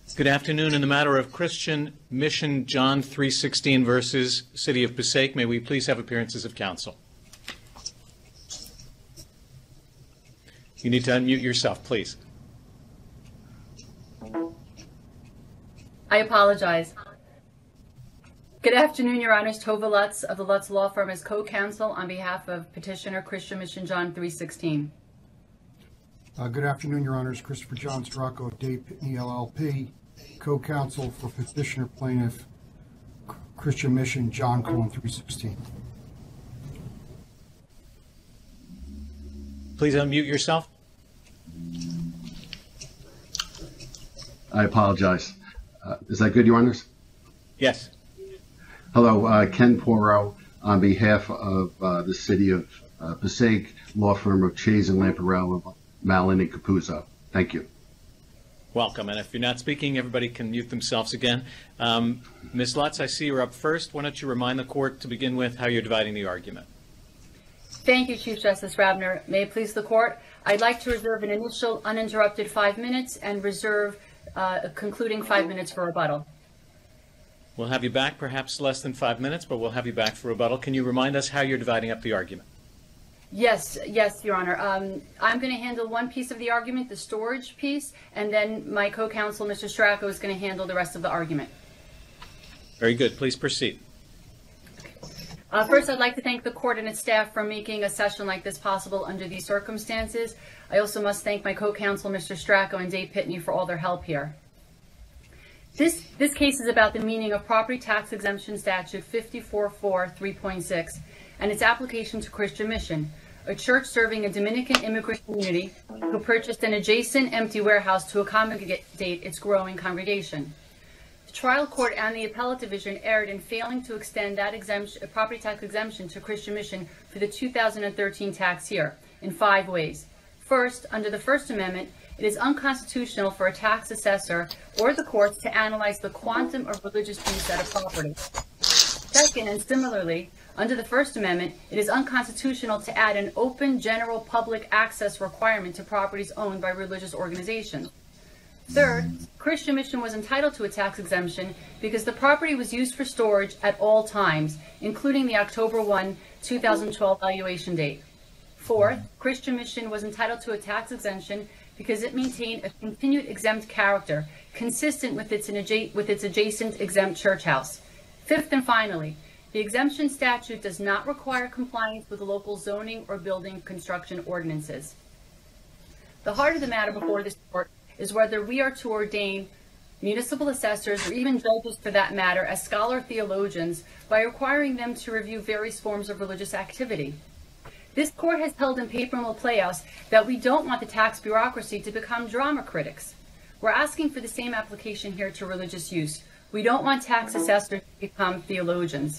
Good afternoon. In the matter of Christian Mission John 3:16 versus City of Passaic, may we please have appearances of counsel? You need to unmute yourself, please. I apologize. Good afternoon, Your Honors. Tova Lutz of the Lutz Law Firm as co-counsel on behalf of petitioner Christian Mission John 3:16. Good afternoon, Your Honors. Christopher John Stracco of Day Pitney LLP, co-counsel for petitioner plaintiff Christian Mission John Colon 3:16. Please unmute yourself. I apologize. Is that good, Your Honors? Yes. Hello, Ken Poro on behalf of the City of Passaic, law firm of Chase and Lamparello, Malin and Capuzzo. Thank you. Welcome. And if you're not speaking, everybody can mute themselves again. Ms. Lutz, I see you're up first. Why don't you remind the court to begin with how you're dividing the argument? Thank you, Chief Justice Rabner. May it please the court, I'd like to reserve an initial uninterrupted 5 minutes and reserve a concluding 5 minutes for rebuttal. We'll have you back, perhaps less than 5 minutes, but we'll have you back for rebuttal. Can you remind us how you're dividing up the argument? Yes, Your Honor. I'm going to handle one piece of the argument, the storage piece, and then my co-counsel, Mr. Stracco, is going to handle the rest of the argument. Very good. Please proceed. First, I'd like to thank the court and its staff for making a session like this possible under these circumstances. I also must thank my co-counsel, Mr. Stracco, and Dave Pitney for all their help here. This case is about the meaning of Property Tax Exemption Statute 54.4.3.6 and its application to Christian Mission, a church serving a Dominican immigrant community who purchased an adjacent empty warehouse to accommodate its growing congregation. The trial court and the appellate division erred in failing to extend that property tax exemption to Christian Mission for the 2013 tax year in 5 ways. First, under the First Amendment, it is unconstitutional for a tax assessor or the courts to analyze the quantum of religious use at a property. Second, and similarly, under the First Amendment, it is unconstitutional to add an open, general public access requirement to properties owned by religious organizations. Third, Christian Mission was entitled to a tax exemption because the property was used for storage at all times, including the October 1, 2012 valuation date. Fourth, Christian Mission was entitled to a tax exemption because it maintained a continued exempt character consistent with its adjacent exempt church house. Fifth and finally, the exemption statute does not require compliance with local zoning or building construction ordinances. The heart of the matter before this court is whether we are to ordain municipal assessors, or even judges for that matter, as scholar theologians by requiring them to review various forms of religious activity. This court has held in Paper Mill Playhouse that we don't want the tax bureaucracy to become drama critics. We're asking for the same application here to religious use. We don't want tax assessors to become theologians.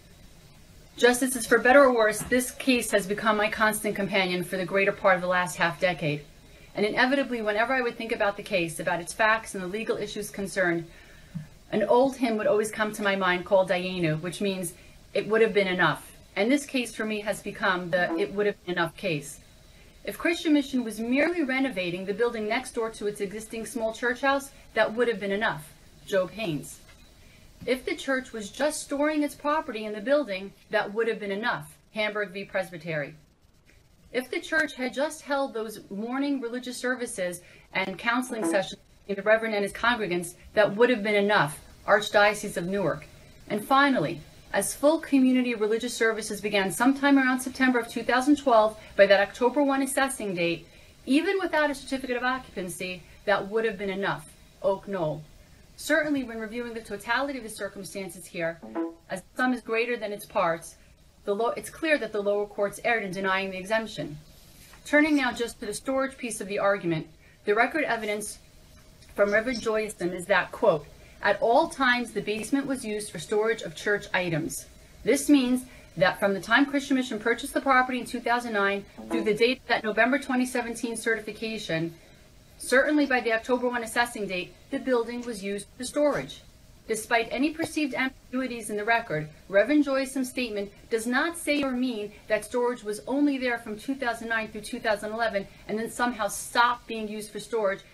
Justices, for better or worse, this case has become my constant companion for the greater part of the last half-decade. And inevitably, whenever I would think about the case, about its facts and the legal issues concerned, an old hymn would always come to my mind called Dayenu, which means it would have been enough. And this case for me has become the it would have been enough case. If Christian Mission was merely renovating the building next door to its existing small church house, that would have been enough. Job Haynes. If the church was just storing its property in the building, that would have been enough. Hamburg v. Presbytery. If the church had just held those morning religious services and counseling sessions in the Reverend and his congregants, that would have been enough. Archdiocese of Newark. And finally, as full community religious services began sometime around September of 2012, by that October 1 assessing date, even without a certificate of occupancy, that would have been enough. Oak Knoll. Certainly, when reviewing the totality of the circumstances here, as the sum is greater than its parts, it's clear that the lower courts erred in denying the exemption. Turning now just to the storage piece of the argument, the record evidence from Reverend Joyson is that, quote, at all times the basement was used for storage of church items. This means that from the time Christian Mission purchased the property in 2009 through the date of that November 2017 certification, certainly by the October 1 assessing date, the building was used for storage. Despite any perceived ambiguities in the record, Reverend Joyson's statement does not say or mean that storage was only there from 2009 through 2011 and then somehow stopped being used for storage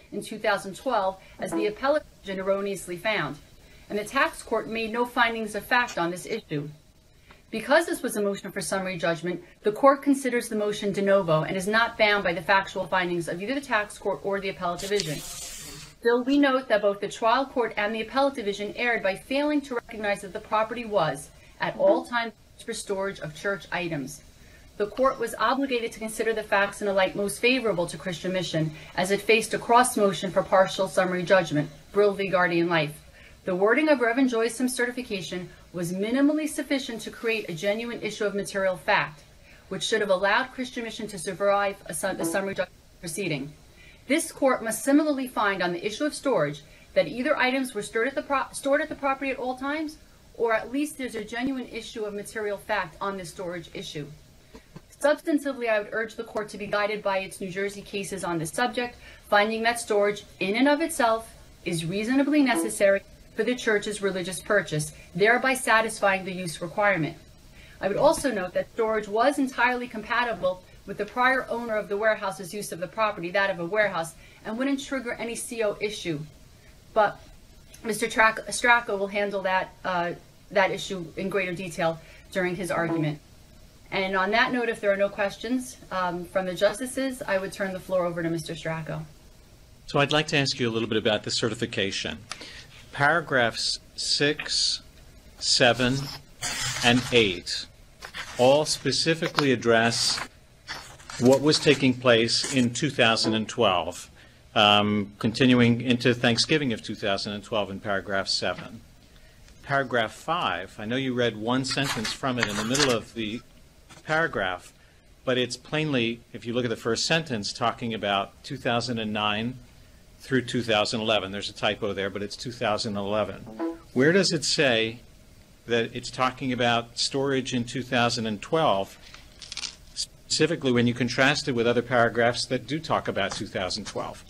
in 2012, as the appellate division erroneously found, and the tax court made no findings of fact on this issue. Because this was a motion for summary judgment, the court considers the motion de novo and is not bound by the factual findings of either the tax court or the appellate division. Still, we note that both the trial court and the appellate division erred by failing to recognize that the property was, at all times, used for storage of church items. The court was obligated to consider the facts in a light most favorable to Christian Mission, as it faced a cross motion for partial summary judgment, Brill v. Guardian Life. The wording of Reverend Joyce's certification was minimally sufficient to create a genuine issue of material fact, which should have allowed Christian Mission to survive the summary judgment proceeding. This court must similarly find on the issue of storage that either items were stored at the property at all times, or at least there's a genuine issue of material fact on this storage issue. Substantively, I would urge the court to be guided by its New Jersey cases on this subject, finding that storage in and of itself is reasonably necessary for the church's religious purchase, thereby satisfying the use requirement. I would also note that storage was entirely compatible with the prior owner of the warehouse's use of the property, that of a warehouse, and wouldn't trigger any CO issue. But Mr. Stracco will handle that issue in greater detail during his argument. And on that note, if there are no questions from the justices, I would turn the floor over to Mr. Stracco. So I'd like to ask you a little bit about the certification. Paragraphs 6, 7, and 8 all specifically address what was taking place in 2012, continuing into Thanksgiving of 2012 in paragraph 7. Paragraph 5, I know you read one sentence from it in the middle of the paragraph, but it's plainly, if you look at the first sentence, talking about 2009 through 2011. There's a typo there, but it's 2011. Where does it say that it's talking about storage in 2012, specifically when you contrast it with other paragraphs that do talk about 2012?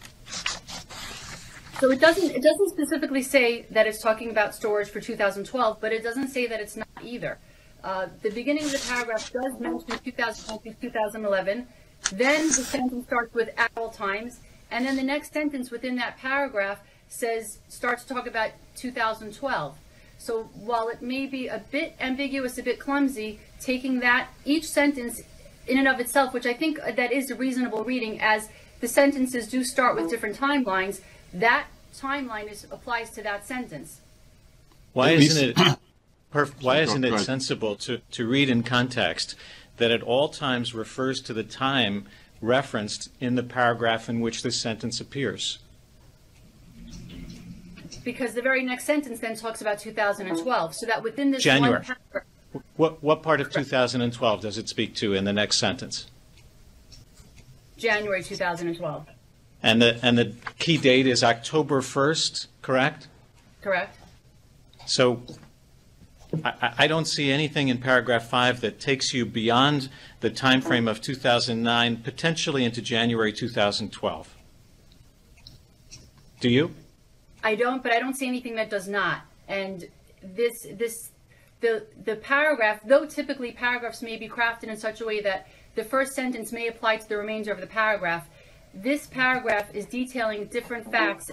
So it doesn't specifically say that it's talking about storage for 2012, but it doesn't say that it's not either. The beginning of the paragraph does mention 2009 to 2011. Then the sentence starts with at all times, and then the next sentence within that paragraph starts to talk about 2012. So while it may be a bit ambiguous, a bit clumsy, taking that each sentence in and of itself, which I think that is a reasonable reading, as the sentences do start with different timelines, that timeline applies to that sentence. Why isn't it sensible to read in context that at all times refers to the time referenced in the paragraph in which this sentence appears? Because the very next sentence then talks about 2012, so that within this January. one paragraph... What part of 2012 does it speak to in the next sentence? January 2012. And the key date is October 1st, correct? Correct. So I don't see anything in paragraph 5 that takes you beyond the time frame of 2009, potentially into January 2012. Do you? I don't, but I don't see anything that does not. And the paragraph, though typically paragraphs may be crafted in such a way that the first sentence may apply to the remainder of the paragraph, this paragraph is detailing different facts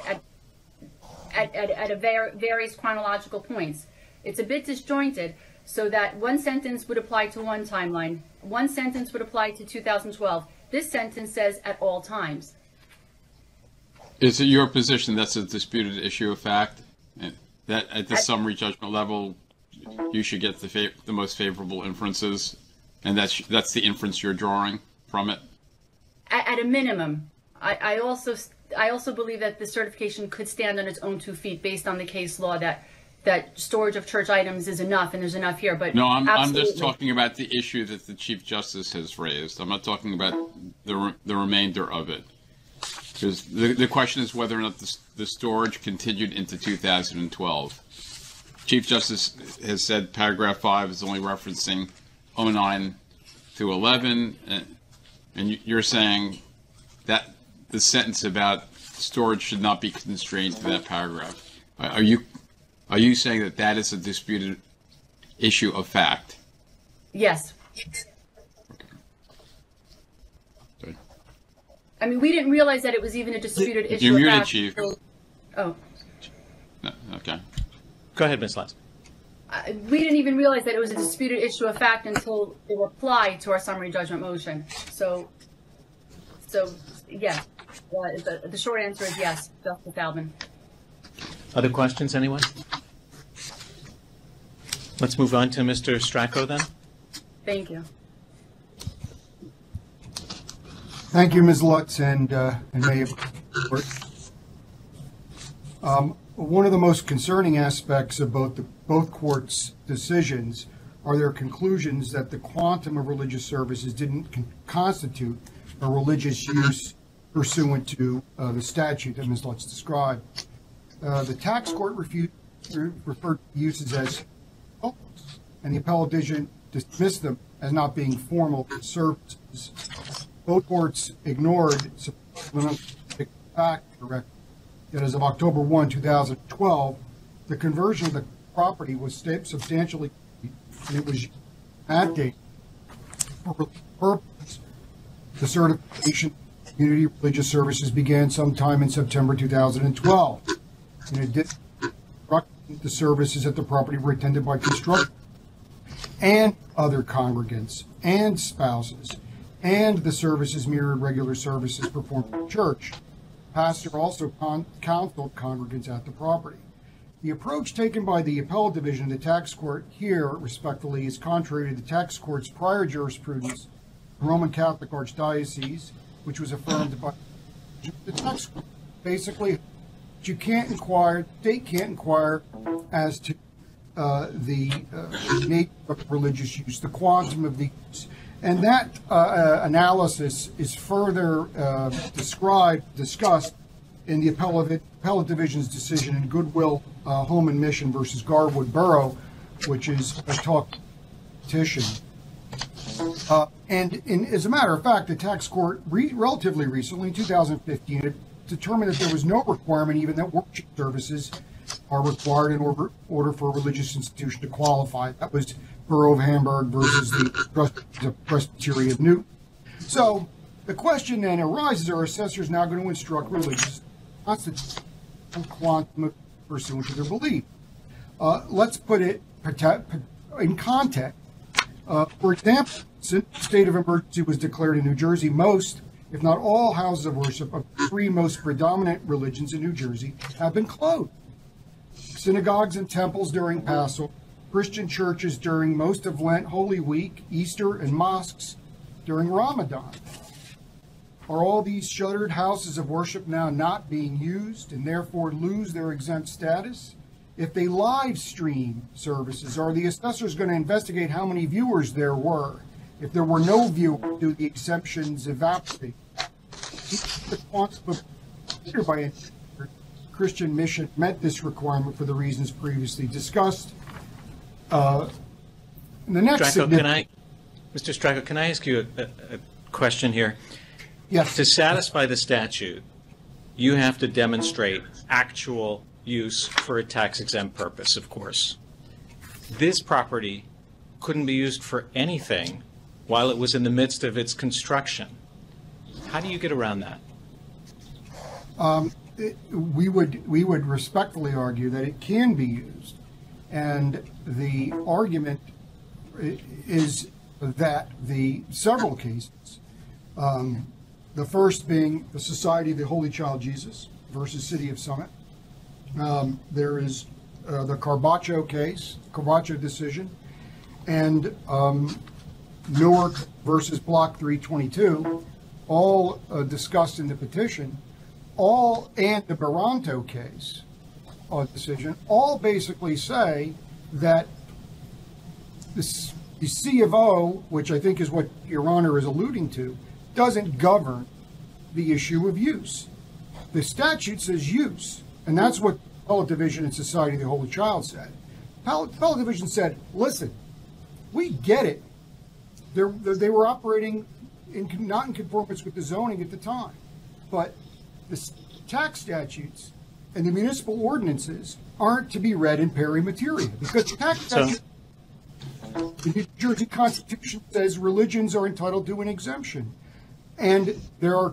at various chronological points. It's a bit disjointed, so that one sentence would apply to one timeline, one sentence would apply to 2012. This sentence says at all times. Is it your position that's a disputed issue of fact? That at the summary judgment level, you should get the most favorable inferences, and that's the inference you're drawing from it? At a minimum. I also believe that the certification could stand on its own 2 feet based on the case law that storage of church items is enough, and there's enough here. But no, I'm just talking about the issue that the Chief Justice has raised. I'm not talking about the remainder of it. Because the question is whether or not the storage continued into 2012. Chief Justice has said paragraph 5 is only referencing 09 to 11, and you're saying that the sentence about storage should not be constrained to that paragraph. Are you saying that is a disputed issue of fact? Yes. Okay. I mean, we didn't realize that it was even a disputed issue. You're of muted, fact Chief. until- Oh, No, okay. Go ahead, Ms. Lutz. we didn't even realize that it was a disputed issue of fact until the reply to our summary judgment motion. So yes, the short answer is yes, Justice Albin. Other questions, anyone? Let's move on to Mr. Stracco then. Thank you. Thank you, Ms. Lutz, and may it one of the most concerning aspects of both courts' decisions are their conclusions that the quantum of religious services didn't constitute a religious use pursuant to the statute that Ms. Lutz described. The tax court referred to uses as helpless, and the appellate division dismissed them as not being formal services. Both courts ignored the fact that as of October 1, 2012, the conversion of the property was substantially, and it was at date for purpose. The certification of community religious services began sometime in September 2012. In addition, the services at the property were attended by construction and other congregants and spouses, and the services mirrored regular services performed in church. Pastor also counseled congregants at the property. The approach taken by the appellate division of the tax court here, respectfully, is contrary to the tax court's prior jurisprudence, the Roman Catholic Archdiocese, which was affirmed by the tax court. Basically, you can't inquire, state can't inquire as to the nature of religious use, the quantum of the use. And that analysis is further discussed in the appellate division's decision in Goodwill Home and Mission versus Garwood Borough, which is a talk petition. As a matter of fact, the tax court relatively recently, in 2015, determined that there was no requirement even that worship services are required in order for a religious institution to qualify. That was Borough of Hamburg versus the Presbytery of Newton. So the question then arises, are assessors now going to instruct religious constitutions quantum pursuant to their belief? Let's put it in context. For example, since the state of emergency was declared in New Jersey, most, if not all, houses of worship of the three most predominant religions in New Jersey have been closed. Synagogues and temples during Passover, Christian churches during most of Lent, Holy Week, Easter, and mosques during Ramadan. Are all these shuttered houses of worship now not being used and therefore lose their exempt status? If they live stream services, are the assessors going to investigate how many viewers there were? If there were no viewers, do the exemptions evaporate? The quantum by Christian Mission met this requirement for the reasons previously discussed. The next Mr. Stracco, can I ask you a question here? Yes. To satisfy the statute, you have to demonstrate actual use for a tax-exempt purpose, of course. This property couldn't be used for anything while it was in the midst of its construction. How do you get around that? We would respectfully argue that it can be used, and the argument is that the several cases, the first being the Society of the Holy Child Jesus versus City of Summit. There is the Carbacho case, Carbacho decision, and Newark versus Block 322, all discussed in the petition, and the Baranto case decision, all basically say that the C of O, which I think is what Your Honor is alluding to, doesn't govern the issue of use. The statute says use, and that's what Appellate Division and Society of the Holy Child said. Appellate Division said, listen, we get it. They were operating not in conformance with the zoning at the time, but the tax statutes and the municipal ordinances aren't to be read in peri materia, because the tax statute, the New Jersey Constitution says religions are entitled to an exemption. And there are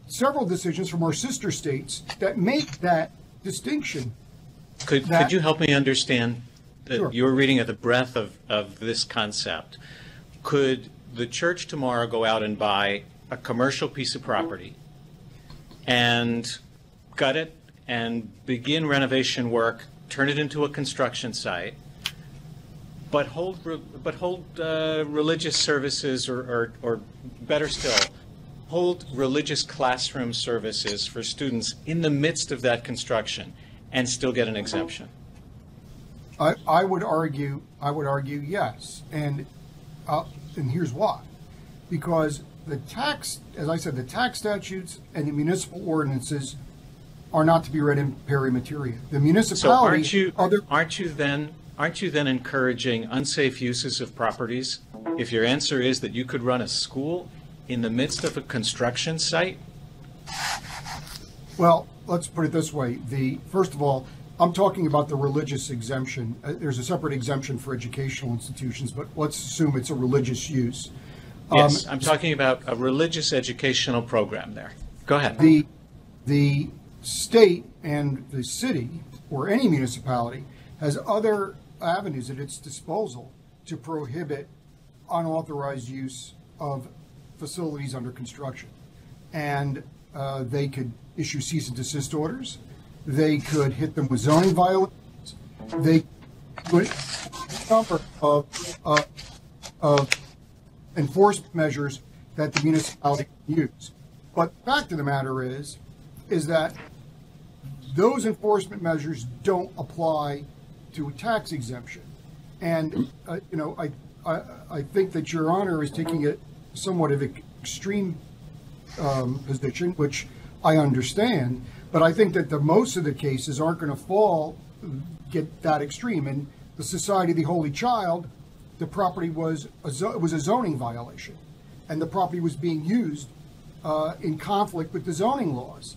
several decisions from our sister states that make that distinction. Could you help me understand that Sure. you're reading at the breadth of this concept? Could the church tomorrow go out and buy a commercial piece of property and gut it and begin renovation work, turn it into a construction site, but hold religious services, or better still, hold religious classroom services for students in the midst of that construction and still get an exemption? I would argue yes, and here's why. Because the tax, as I said, the tax statutes and the municipal ordinances are not to be read in peri materia. The So municipality, aren't you then encouraging unsafe uses of properties? If your answer is that you could run a school in the midst of a construction site? well, let's put it this way. First of all, I'm talking about the religious exemption. There's a separate exemption for educational institutions, but let's assume it's a religious use. Yes, I'm talking about a religious educational program there. Go ahead. The state and the city, or any municipality, has other avenues at its disposal to prohibit unauthorized use of facilities under construction. And they could issue cease and desist orders. They could hit them with zoning violations. They could a number of enforcement measures that the municipality can use. But the fact of the matter is that those enforcement measures don't apply to a tax exemption. And, I think that Your Honor is taking a somewhat of an extreme position, which I understand, but I think that most of the cases aren't going to get that extreme. In the Society of the Holy Child, the property was a zoning violation, and the property was being used in conflict with the zoning laws.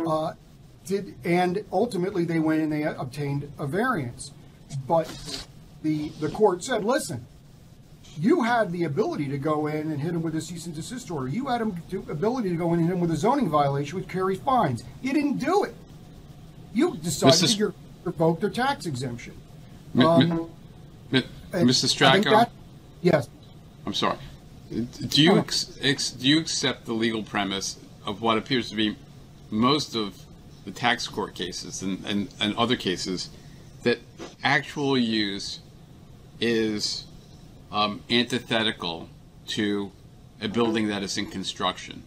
And ultimately they went and they obtained a variance. But the court said, listen, you had the ability to go in and hit him with a cease and desist order. You had the ability to go in and hit him with a zoning violation, which carries fines. You didn't do it. You decided to revoke their tax exemption. Mr. Stracco? Yes. I'm sorry. Do you accept the legal premise of what appears to be most of the tax court cases and other cases, that actual use is antithetical to a building that is in construction?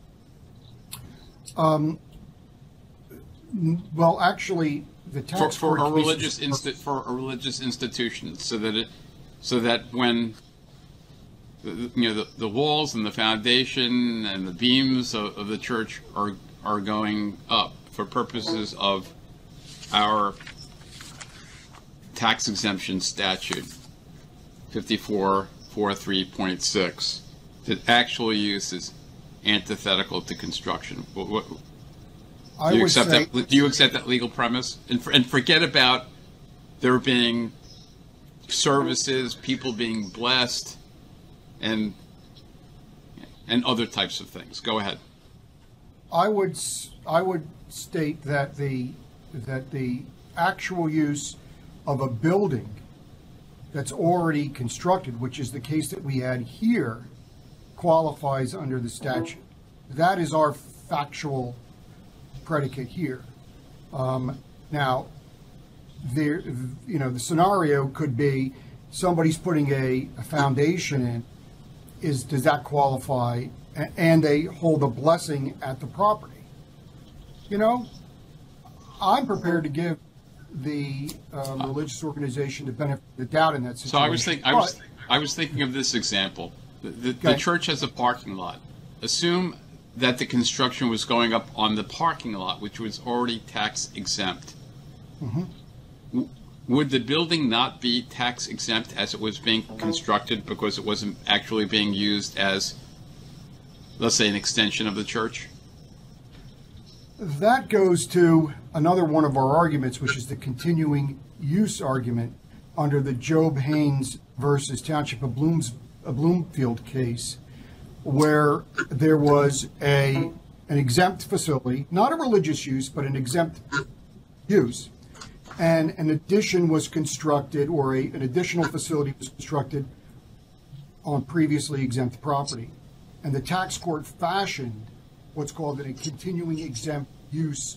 Well, actually, the tax for court a religious institution, so that when the walls and the foundation and the beams of the church are going up for purposes of our tax exemption statute 5443.6, that actual use is antithetical to construction. Do you accept that legal premise? And forget about there being services, people being blessed, and other types of things. Go ahead. I would state that the actual use of a building that's already constructed, which is the case that we had here, qualifies under the statute. That is our factual predicate here. Now, the scenario could be somebody's putting a foundation in. Does that qualify? And they hold a blessing at the property. I'm prepared to give the religious organization the benefit of the doubt in that situation. So I was thinking of this example. The church has a parking lot. Assume that the construction was going up on the parking lot, which was already tax exempt. Mm-hmm. Would the building not be tax exempt as it was being constructed because it wasn't actually being used as, let's say, an extension of the church? That goes to another one of our arguments, which is the continuing use argument under the Job Haynes versus Township of Bloomfield case, where there was an an exempt facility, not a religious use, but an exempt use, and an addition was constructed, or an additional facility was constructed on previously exempt property. And the tax court fashioned what's called a continuing exempt use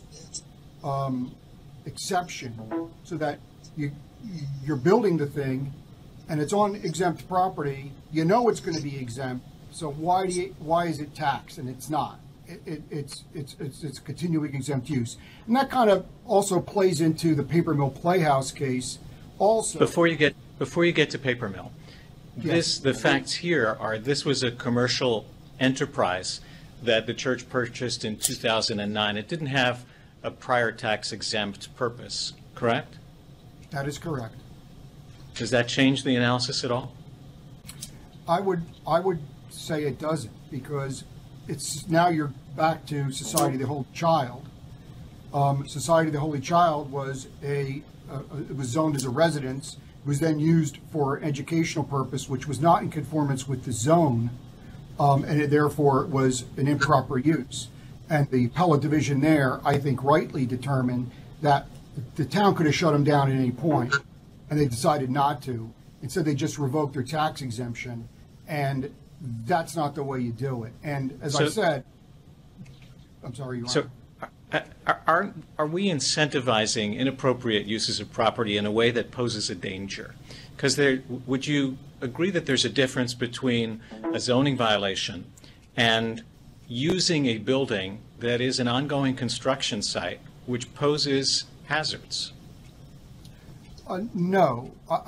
exception, so that you're building the thing and it's on exempt property, you know it's going to be exempt, so why is it taxed? And it's not. It's continuing exempt use. And that kind of also plays into the Paper Mill Playhouse case also. Before you get to Paper Mill, Yes. the facts here are this was a commercial enterprise that the church purchased in 2009. It didn't have a prior tax exempt purpose, correct? That is correct. Does that change the analysis at all? I would say it doesn't, because it's now you're back to Society of the Holy Child. Society of the Holy Child was it was zoned as a residence. It was then used for educational purpose, which was not in conformance with the zone, and it therefore was an improper use. And the appellate division there, I think, rightly determined that the town could have shut them down at any point, and they decided not to. Instead, they just revoked their tax exemption, and that's not the way you do it. And as I said, I'm sorry, Your Honor. So are we incentivizing inappropriate uses of property in a way that poses a danger? Because would you agree that there's a difference between a zoning violation and using a building that is an ongoing construction site which poses hazards? No,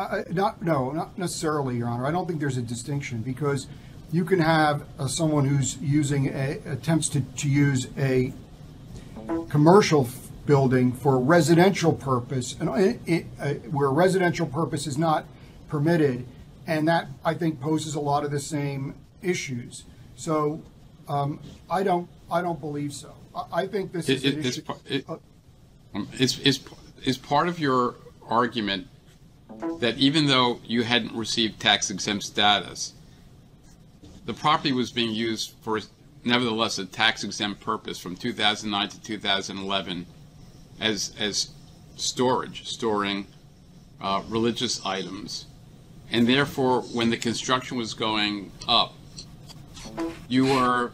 not necessarily, Your Honor. I don't think there's a distinction, because you can have someone who's attempts to use a commercial building for a residential purpose, and where a residential purpose is not permitted, and that, I think, poses a lot of the same issues. So I don't believe so. I think this is an issue. Is part of your argument that even though you hadn't received tax exempt status, the property was being used for nevertheless a tax exempt purpose from 2009 to 2011 as storing religious items, and therefore when the construction was going up, you were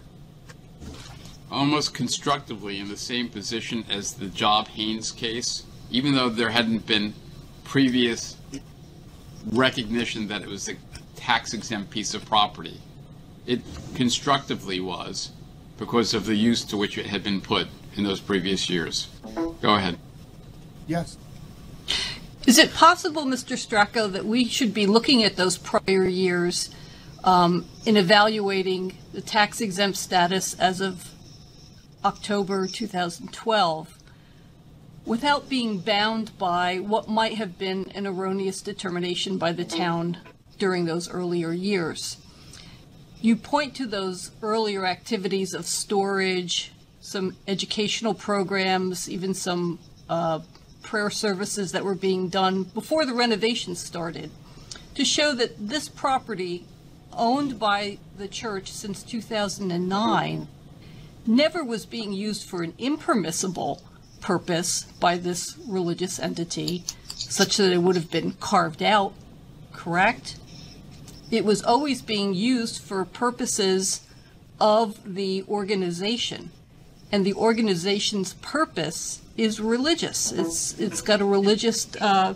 almost constructively in the same position as the Job Haynes case, even though there hadn't been previous recognition that it was a tax-exempt piece of property. It constructively was, because of the use to which it had been put in those previous years. Go ahead. Yes. Is it possible, Mr. Stracco, that we should be looking at those prior years in evaluating the tax-exempt status as of October 2012 without being bound by what might have been an erroneous determination by the town during those earlier years? You point to those earlier activities of storage, some educational programs, even some prayer services that were being done before the renovation started, to show that this property, owned by the church since 2009, never was being used for an impermissible purpose by this religious entity, such that it would have been carved out, correct? It was always being used for purposes of the organization, and the organization's purpose is religious. It's got a religious, that's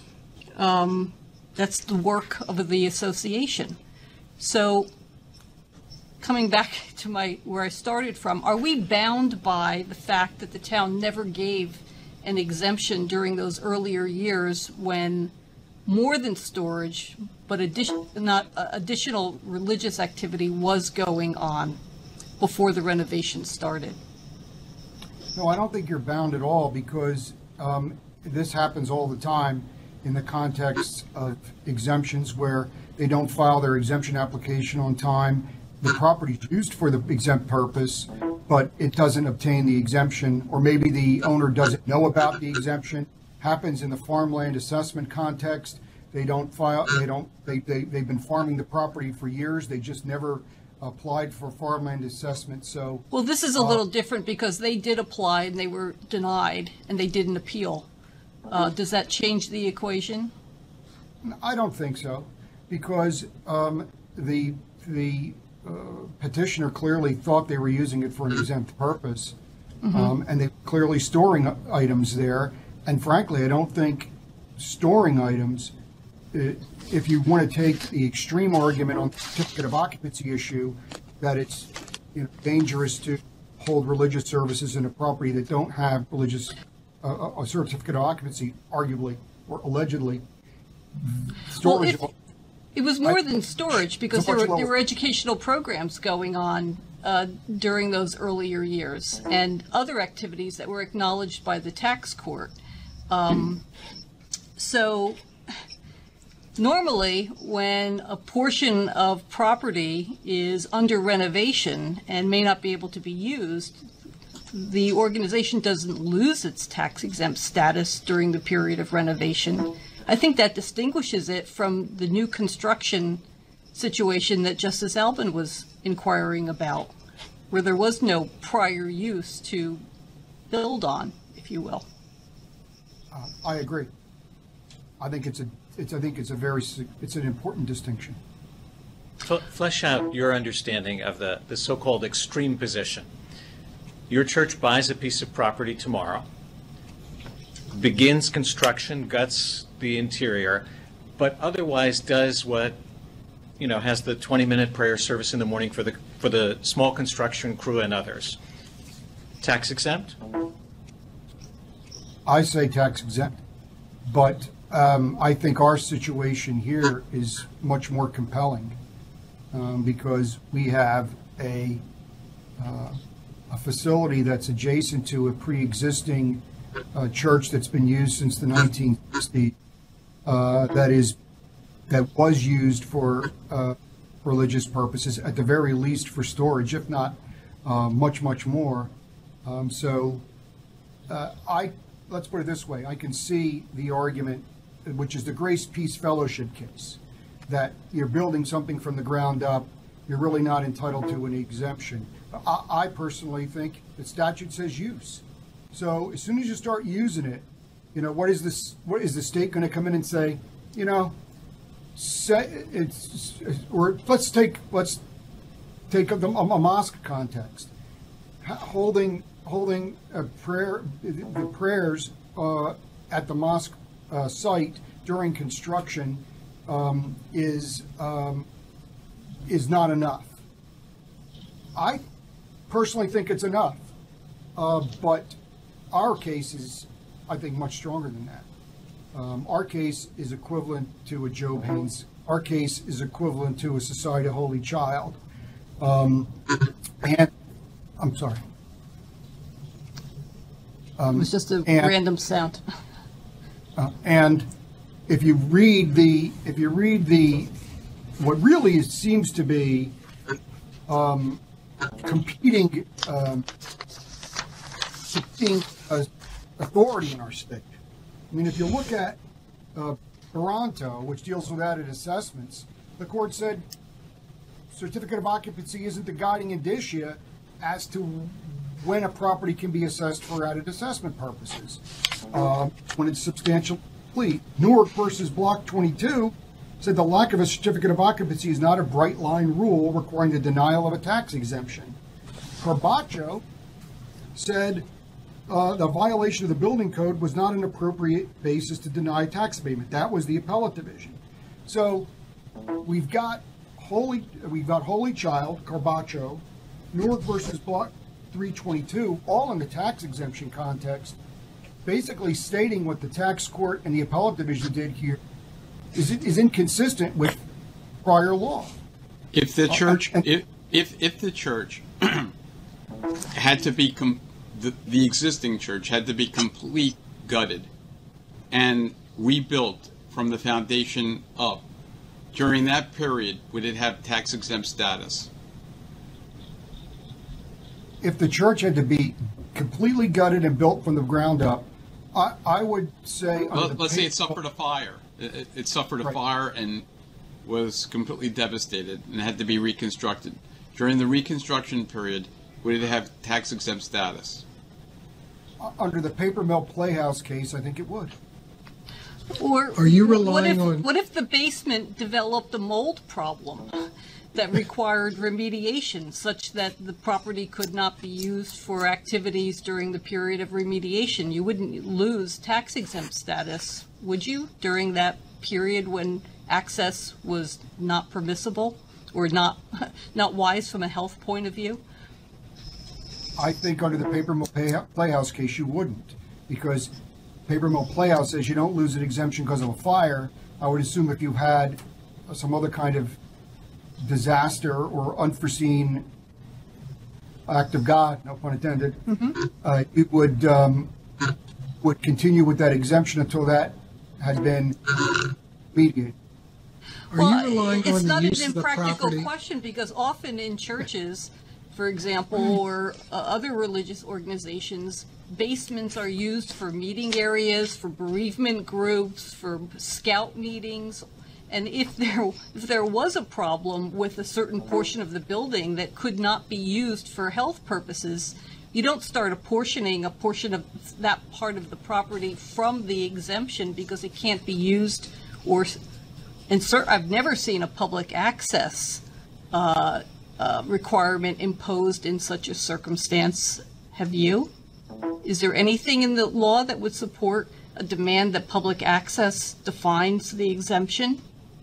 the work of the association. So coming back to where I started from, are we bound by the fact that the town never gave an exemption during those earlier years when more than storage, but additional religious activity was going on before the renovation started? No, I don't think you're bound at all, because this happens all the time in the context of exemptions where they don't file their exemption application on time. The property is used for the exempt purpose, but it doesn't obtain the exemption, or maybe the owner doesn't know about the exemption. Happens in the farmland assessment context. They don't file, they've been farming the property for years. They just never applied for farmland assessment, so Well, this is a little different because they did apply and they were denied and they didn't appeal. Does that change the equation? I don't think so, because the petitioner clearly thought they were using it for an exempt purpose, and they're clearly storing items there. And frankly, I don't think storing items, if you want to take the extreme argument on the certificate of occupancy issue, that it's dangerous to hold religious services in a property that don't have religious a certificate of occupancy, arguably or allegedly. Storage. Well, it was more than storage because much there lower. were educational programs going on during those earlier years and other activities that were acknowledged by the tax court. So normally when a portion of property is under renovation and may not be able to be used, the organization doesn't lose its tax exempt status during the period of renovation. I think that distinguishes it from the new construction situation that Justice Albin was inquiring about, where there was no prior use to build on, if you will. I agree. I think it's an important distinction. Flesh out your understanding of the so-called extreme position. Your church buys a piece of property tomorrow, begins construction, guts the interior, but otherwise does what, has the 20-minute prayer service in the morning for the small construction crew and others. Tax exempt? I say tax exempt, but I think our situation here is much more compelling because we have a facility that's adjacent to a pre-existing church that's been used since the 1960s. That was used for religious purposes, at the very least for storage, if not much more. Let's put it this way: I can see the argument, which is the Grace Peace Fellowship case, that you're building something from the ground up, you're really not entitled to an exemption. I personally think the statute says use. So as soon as you start using it, what is the state going to come in and say, let's take a mosque context. Holding a prayer, the prayers at the mosque site during construction is not enough. I personally think it's enough, but our case is, I think, much stronger than that. Our case is equivalent to a Job Haynes. Our case is equivalent to a Society of Holy Child. And I'm sorry. It was just a random sound. And if you read what really seems to be competing authority in our state. I mean, if you look at Toronto, which deals with added assessments, the court said certificate of occupancy isn't the guiding indicia as to when a property can be assessed for added assessment purposes. When it's substantially complete. Newark versus Block 22 said the lack of a certificate of occupancy is not a bright line rule requiring the denial of a tax exemption. Carbacho said the violation of the building code was not an appropriate basis to deny tax abatement. That was the appellate division. So we've got Holy Child, Carbacho, Newark versus Block 322, all in the tax exemption context, basically stating what the tax court and the appellate division did here is inconsistent with prior law. If the church, if the church had to be the existing church had to be complete gutted and rebuilt from the foundation up, during that period, would it have tax exempt status? If the church had to be completely gutted and built from the ground up, I would say... Let's say it suffered a fire. It suffered a fire and was completely devastated and had to be reconstructed. during the reconstruction period, would it have tax exempt status? Under the Paper Mill Playhouse case, I think it would. Or Are you relying on- What if the basement developed a mold problem that required remediation, such that the property could not be used for activities during the period of remediation? You wouldn't lose tax exempt status, would you, during that period when access was not permissible or not wise from a health point of view? I think under the Paper Mill Playhouse case, you wouldn't, because Paper Mill Playhouse says you don't lose an exemption because of a fire. I would assume if you had some other kind of disaster or unforeseen act of God, no pun intended, it would continue with that exemption until that had been mediated. Are you relying it's on not the an use of the impractical property? question, because often in churches, for example, or other religious organizations, basements are used for meeting areas, for bereavement groups, for scout meetings. And if there was a problem with a certain portion of the building that could not be used for health purposes, you don't start apportioning a portion of that part of the property from the exemption because it can't be used. I've never seen a public access requirement imposed in such a circumstance. Have you? Is there anything in the law that would support a demand that public access defines the exemption?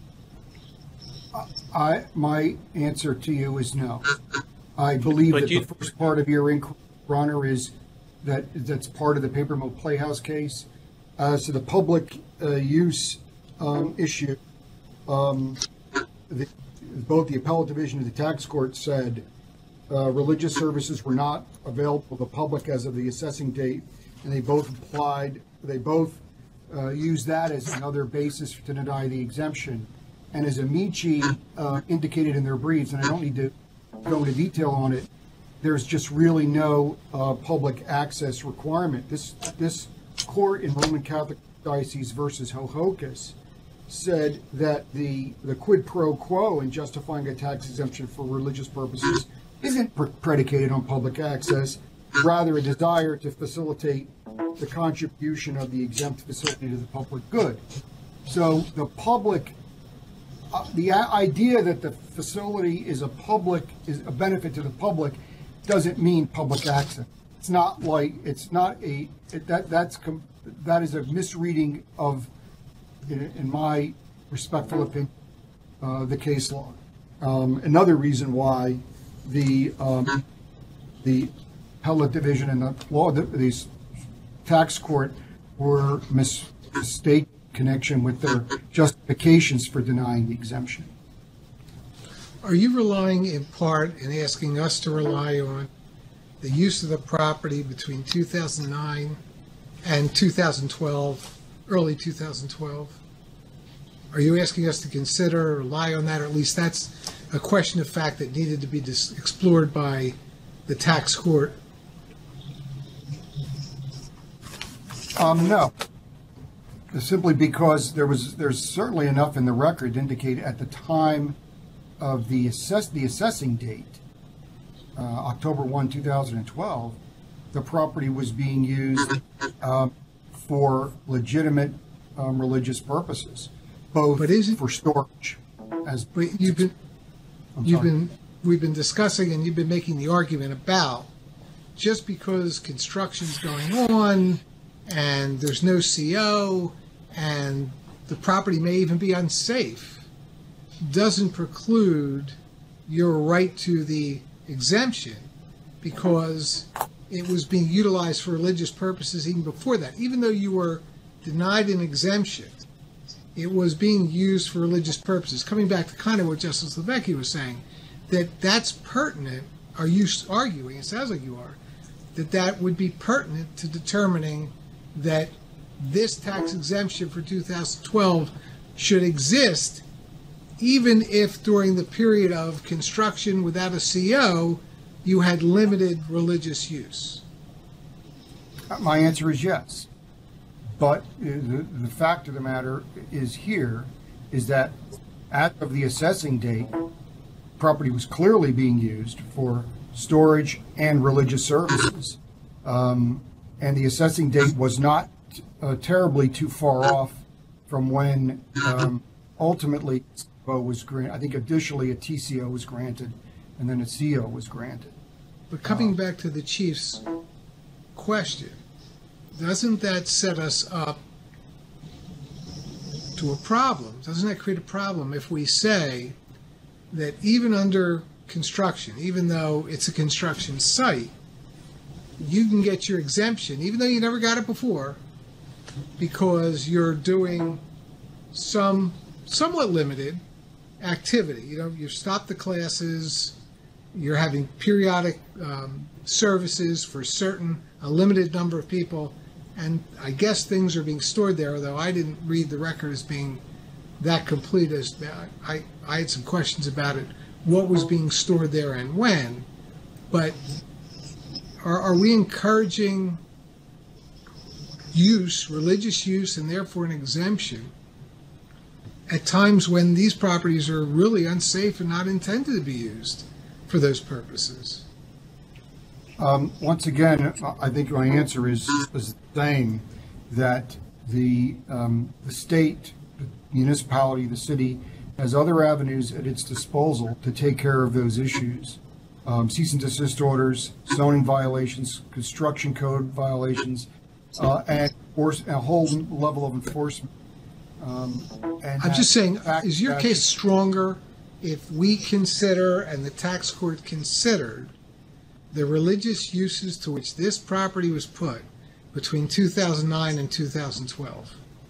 My answer to you is no. I believe But that you- the first part of your inquiry, Honor, is that's part of the Paper Mill Playhouse case. So the public use issue, both the appellate division and the tax court said religious services were not available to the public as of the assessing date, and they both used that as another basis to deny the exemption. And as Amici indicated in their briefs, and I don't need to go into detail on it, there's just really no public access requirement. This court in Roman Catholic Diocese versus Hohokus said that the quid pro quo in justifying a tax exemption for religious purposes isn't predicated on public access, rather a desire to facilitate the contribution of the exempt facility to the public good. So the public, the idea that the facility is a benefit to the public doesn't mean public access. It's not like, that is a misreading of, in my respectful opinion, the case law. Another reason why the appellate division and the tax court were mistaken in connection with their justifications for denying the exemption. Are you relying in part and asking us to rely on the use of the property between 2009 and 2012, early 2012? Are you asking us to consider or rely on that, or at least that's a question of fact that needed to be explored by the tax court? No. Simply because there's certainly enough in the record to indicate at the time of the assessing date, October 1, 2012, the property was being used for legitimate religious purposes, both for storage as. We've been discussing and you've been making the argument about just because construction's going on and there's no CO and the property may even be unsafe doesn't preclude your right to the exemption because it was being utilized for religious purposes even before that. Even though you were denied an exemption, it was being used for religious purposes. Coming back to kind of what Justice Levesque was saying, that's pertinent. Are you arguing, it sounds like you are, that would be pertinent to determining that this tax exemption for 2012 should exist even if during the period of construction without a CO you had limited religious use? My answer is yes. But the fact of the matter is that as of the assessing date, property was clearly being used for storage and religious services. And the assessing date was not terribly too far off from when ultimately CO was granted. I think initially a TCO was granted and then a CO was granted. But coming back to the chief's question, doesn't that set us up to a problem? Doesn't that create a problem if we say that even under construction, even though it's a construction site, you can get your exemption, even though you never got it before, because you're doing some somewhat limited activity. You know, you've stopped the classes, you're having periodic services for a limited number of people, and I guess things are being stored there, although I didn't read the record as being that complete. As I had some questions about it, what was being stored there and when, but are we encouraging use, religious use, and therefore an exemption at times when these properties are really unsafe and not intended to be used for those purposes? Once again, I think my answer is the same, that the state, the municipality, the city has other avenues at its disposal to take care of those issues. Cease and desist orders, zoning violations, construction code violations, and a whole level of enforcement. I'm just saying, is your case stronger if we consider, and the tax court considered, the religious uses to which this property was put between 2009 and 2012?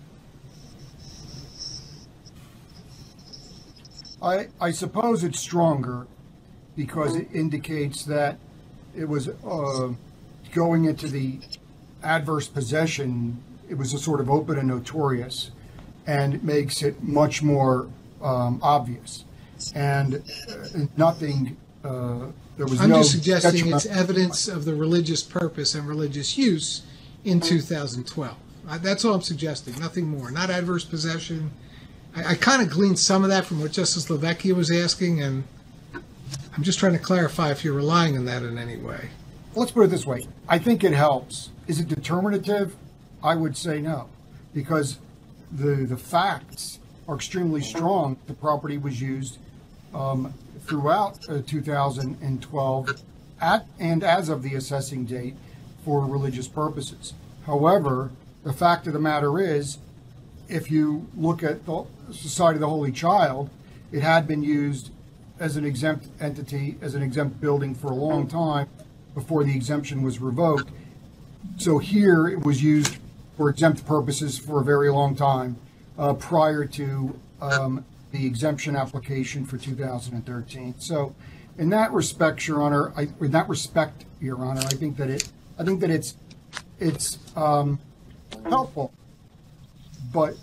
I suppose it's stronger because it indicates that it was going into the adverse possession. It was a sort of open and notorious, and it makes it much more obvious. And nothing, there was I'm no just suggesting it's evidence of the religious purpose and religious use in 2012. That's all I'm suggesting, nothing more. Not adverse possession. I kind of gleaned some of that from what Justice Lavecchia was asking, and I'm just trying to clarify if you're relying on that in any way. Let's put it this way. I think it helps. Is it determinative? I would say no, because the facts are extremely strong. The property was used throughout 2012 and as of the assessing date for religious purposes. However, the fact of the matter is, if you look at the Society of the Holy Child, it had been used as an exempt entity, as an exempt building for a long time before the exemption was revoked. So here it was used for exempt purposes for a very long time prior to the exemption application for 2013. So in that respect, Your Honor, I think that it's helpful, but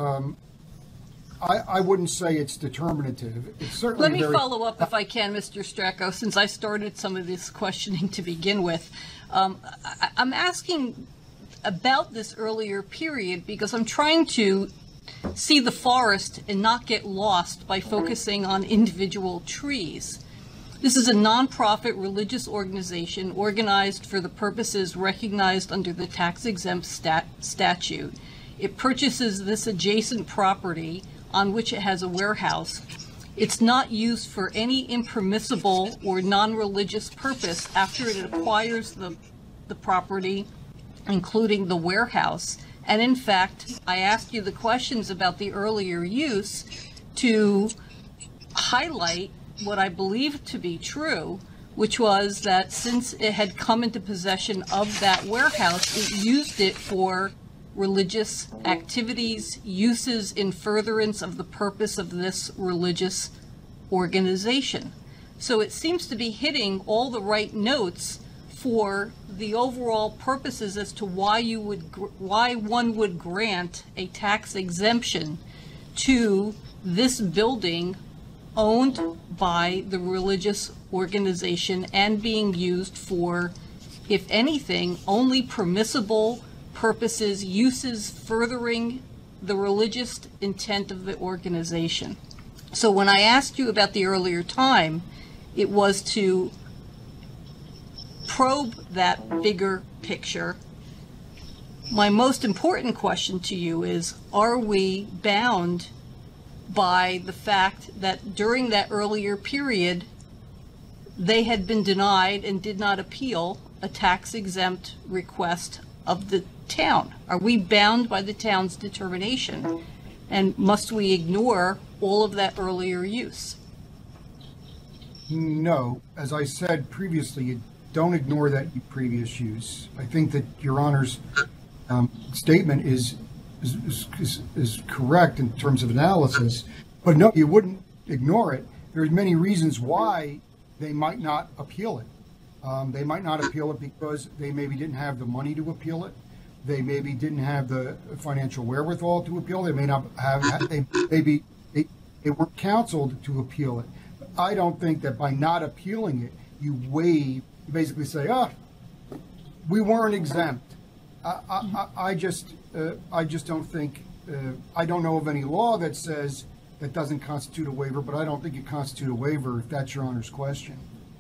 I wouldn't say it's determinative. It's certainly Let me follow up, if I can, Mr. Stracco, since I started some of this questioning to begin with. I'm asking about this earlier period because I'm trying to see the forest and not get lost by focusing on individual trees. This is a nonprofit religious organization organized for the purposes recognized under the tax-exempt statute. It purchases this adjacent property on which it has a warehouse. It's not used for any impermissible or non-religious purpose after it acquires the property, including the warehouse. And in fact, I asked you the questions about the earlier use to highlight what I believe to be true, which was that since it had come into possession of that warehouse, it used it for religious activities, uses in furtherance of the purpose of this religious organization. So it seems to be hitting all the right notes for the overall purposes as to why one would grant a tax exemption to this building owned by the religious organization and being used for, if anything, only permissible purposes, uses furthering the religious intent of the organization. So when I asked you about the earlier time, it was to probe that bigger picture. My most important question to you is, are we bound by the fact that during that earlier period, they had been denied and did not appeal a tax-exempt request of the town? Are we bound by the town's determination? And must we ignore all of that earlier use? No. As I said previously, you don't ignore that previous use. I think that Your Honor's statement is correct in terms of analysis, but no, you wouldn't ignore it. There's many reasons why they might not appeal it. They might not appeal it because they maybe didn't have the money to appeal it. They maybe didn't have the financial wherewithal to appeal. They may not have. They weren't counseled to appeal it. But I don't think that by not appealing it, you waive. You basically say, we weren't exempt. I just don't think. I don't know of any law that says that doesn't constitute a waiver, but I don't think it constitutes a waiver if that's Your Honor's question.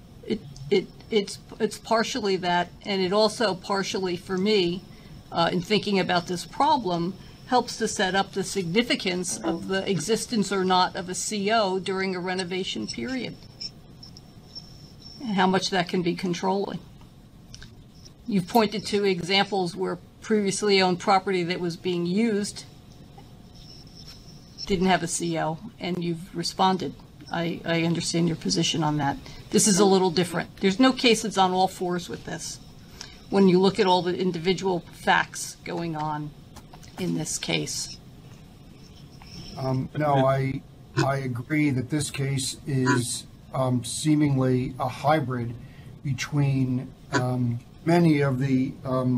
It's partially that, and it also partially, for me, in thinking about this problem, helps to set up the significance of the existence or not of a CO during a renovation period, and how much that can be controlling. You've pointed to examples where previously owned property that was being used didn't have a CO, and you've responded. I understand your position on that. This is a little different. There's no case that's on all fours with this when you look at all the individual facts going on in this case. No, I agree that this case is seemingly a hybrid between many of the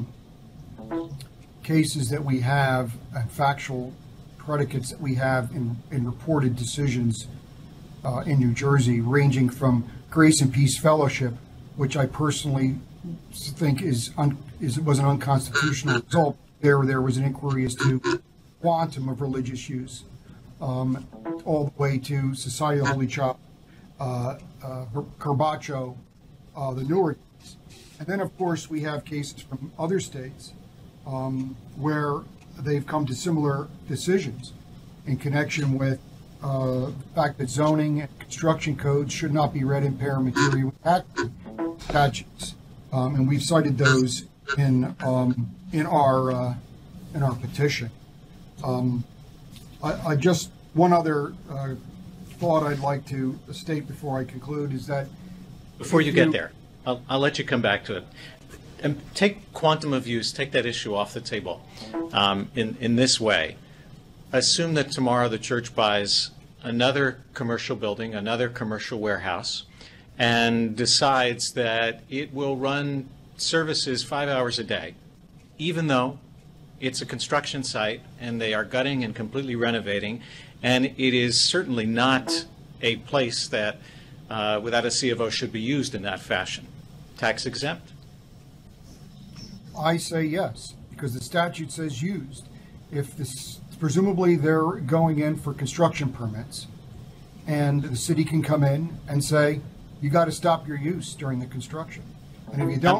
cases that we have and factual predicates that we have in reported decisions in New Jersey, ranging from Grace and Peace Fellowship, which I personally think was an unconstitutional result. There was an inquiry as to quantum of religious use, all the way to Society of the Holy Child, Carbacho, the newer case. And then, of course, we have cases from other states where they've come to similar decisions in connection with the fact that zoning and construction codes should not be read in paramateria with active statutes, and we've cited those in our petition. I just one other thought I'd like to state before I conclude is that before you get there, I'll let you come back to it. And take quantum of use, take that issue off the table in this way. Assume that tomorrow the church buys another commercial building, another commercial warehouse, and decides that it will run services 5 hours a day, even though it's a construction site and they are gutting and completely renovating, and it is certainly not a place that without a C of O should be used in that fashion. Tax exempt? I say yes, because the statute says used. If this, presumably they're going in for construction permits, and the city can come in and say, you got to stop your use during the construction. And if you don't,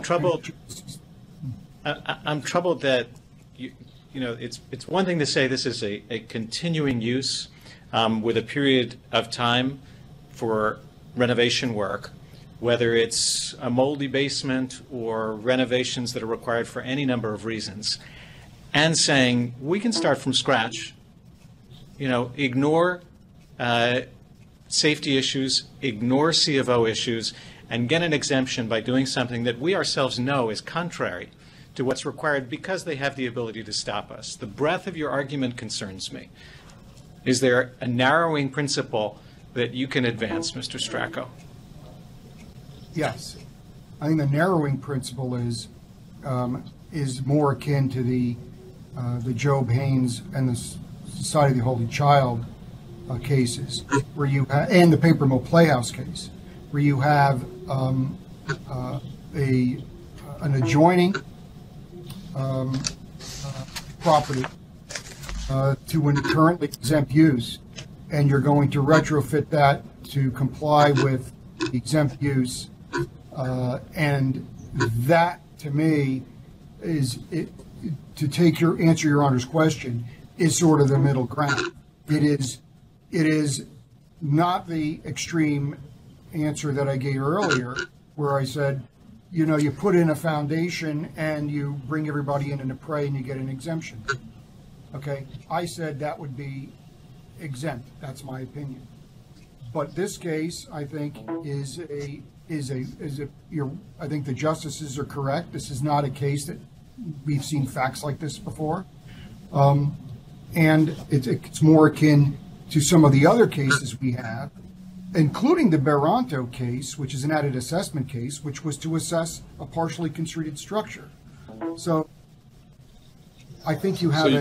I'm troubled that you know it's one thing to say this is a continuing use with a period of time for renovation work, whether it's a moldy basement or renovations that are required for any number of reasons, and saying we can start from scratch, ignore safety issues, ignore C of O issues, and get an exemption by doing something that we ourselves know is contrary to what's required because they have the ability to stop us. The breadth of your argument concerns me. Is there a narrowing principle that you can advance, Mr. Stracco? Yes. I think the narrowing principle is more akin to the Job Haynes and the Society of the Holy Child cases, where you and the Paper Mill Playhouse case, where you have an adjoining property to an currently exempt use, and you're going to retrofit that to comply with exempt use, and that, to me, is it, to answer your Honor's question, is sort of the middle ground. It is not the extreme answer that I gave earlier, where I said, you put in a foundation and you bring everybody in a prey and you get an exemption. Okay, I said that would be exempt. That's my opinion. But this case, I think, I think the justices are correct. This is not a case that we've seen facts like this before. And it's more akin to some of the other cases we have, including the Baranto case, which is an added assessment case, which was to assess a partially constructed structure. So I think you have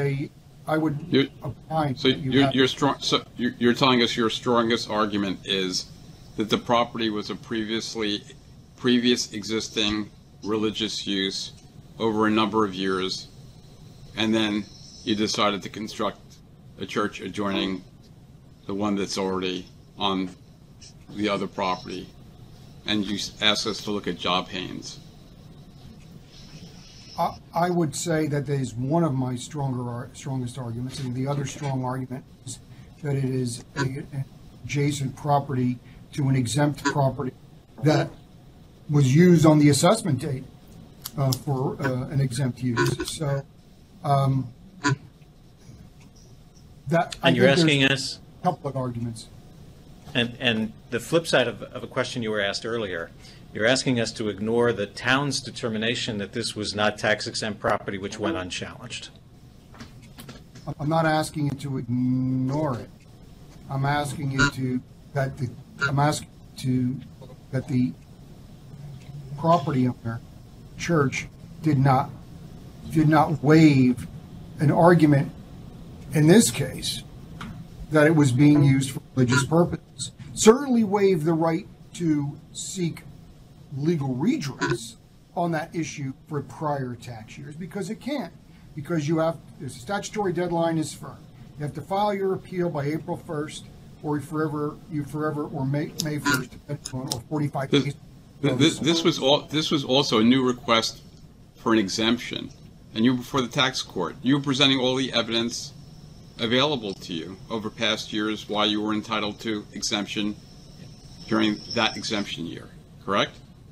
you're telling us your strongest argument is that the property was a previous existing religious use over a number of years, and then you decided to construct a church adjoining the one that's already on the other property, and you asked us to look at Job Haynes. I would say that is one of my strongest arguments, and the other strong argument is that it is an adjacent property to an exempt property that was used on the assessment date for an exempt use. So you're asking us a couple of arguments. And the flip side of a question you were asked earlier, you're asking us to ignore the town's determination that this was not tax-exempt property, which went unchallenged. I'm not asking you to ignore it. I'm asking you that the property owner, church, did not waive an argument in this case that it was being used for religious purposes. Certainly waive the right to seek legal redress on that issue for prior tax years, because it can't. Because the statutory deadline is firm. You have to file your appeal by April 1st, or May 1st, or 45 days. This was also a new request for an exemption, and you were before the tax court. You were presenting all the evidence available to you over past years why you were entitled to exemption during that exemption year, correct?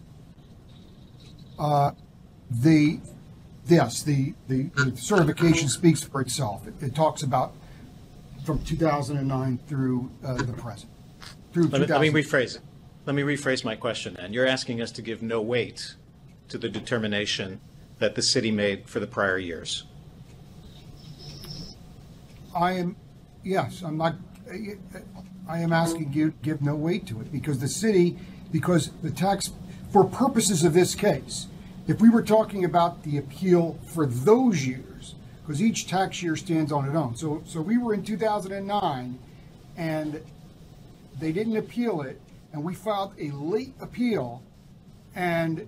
The certification speaks for itself. It talks about from 2009 through the present. Let me rephrase it. Let me rephrase my question then. You're asking us to give no weight to the determination that the city made for the prior years. I am asking you to give no weight to it because the tax, for purposes of this case, if we were talking about the appeal for those years, because each tax year stands on its own. So we were in 2009 and they didn't appeal it, and we filed a late appeal, and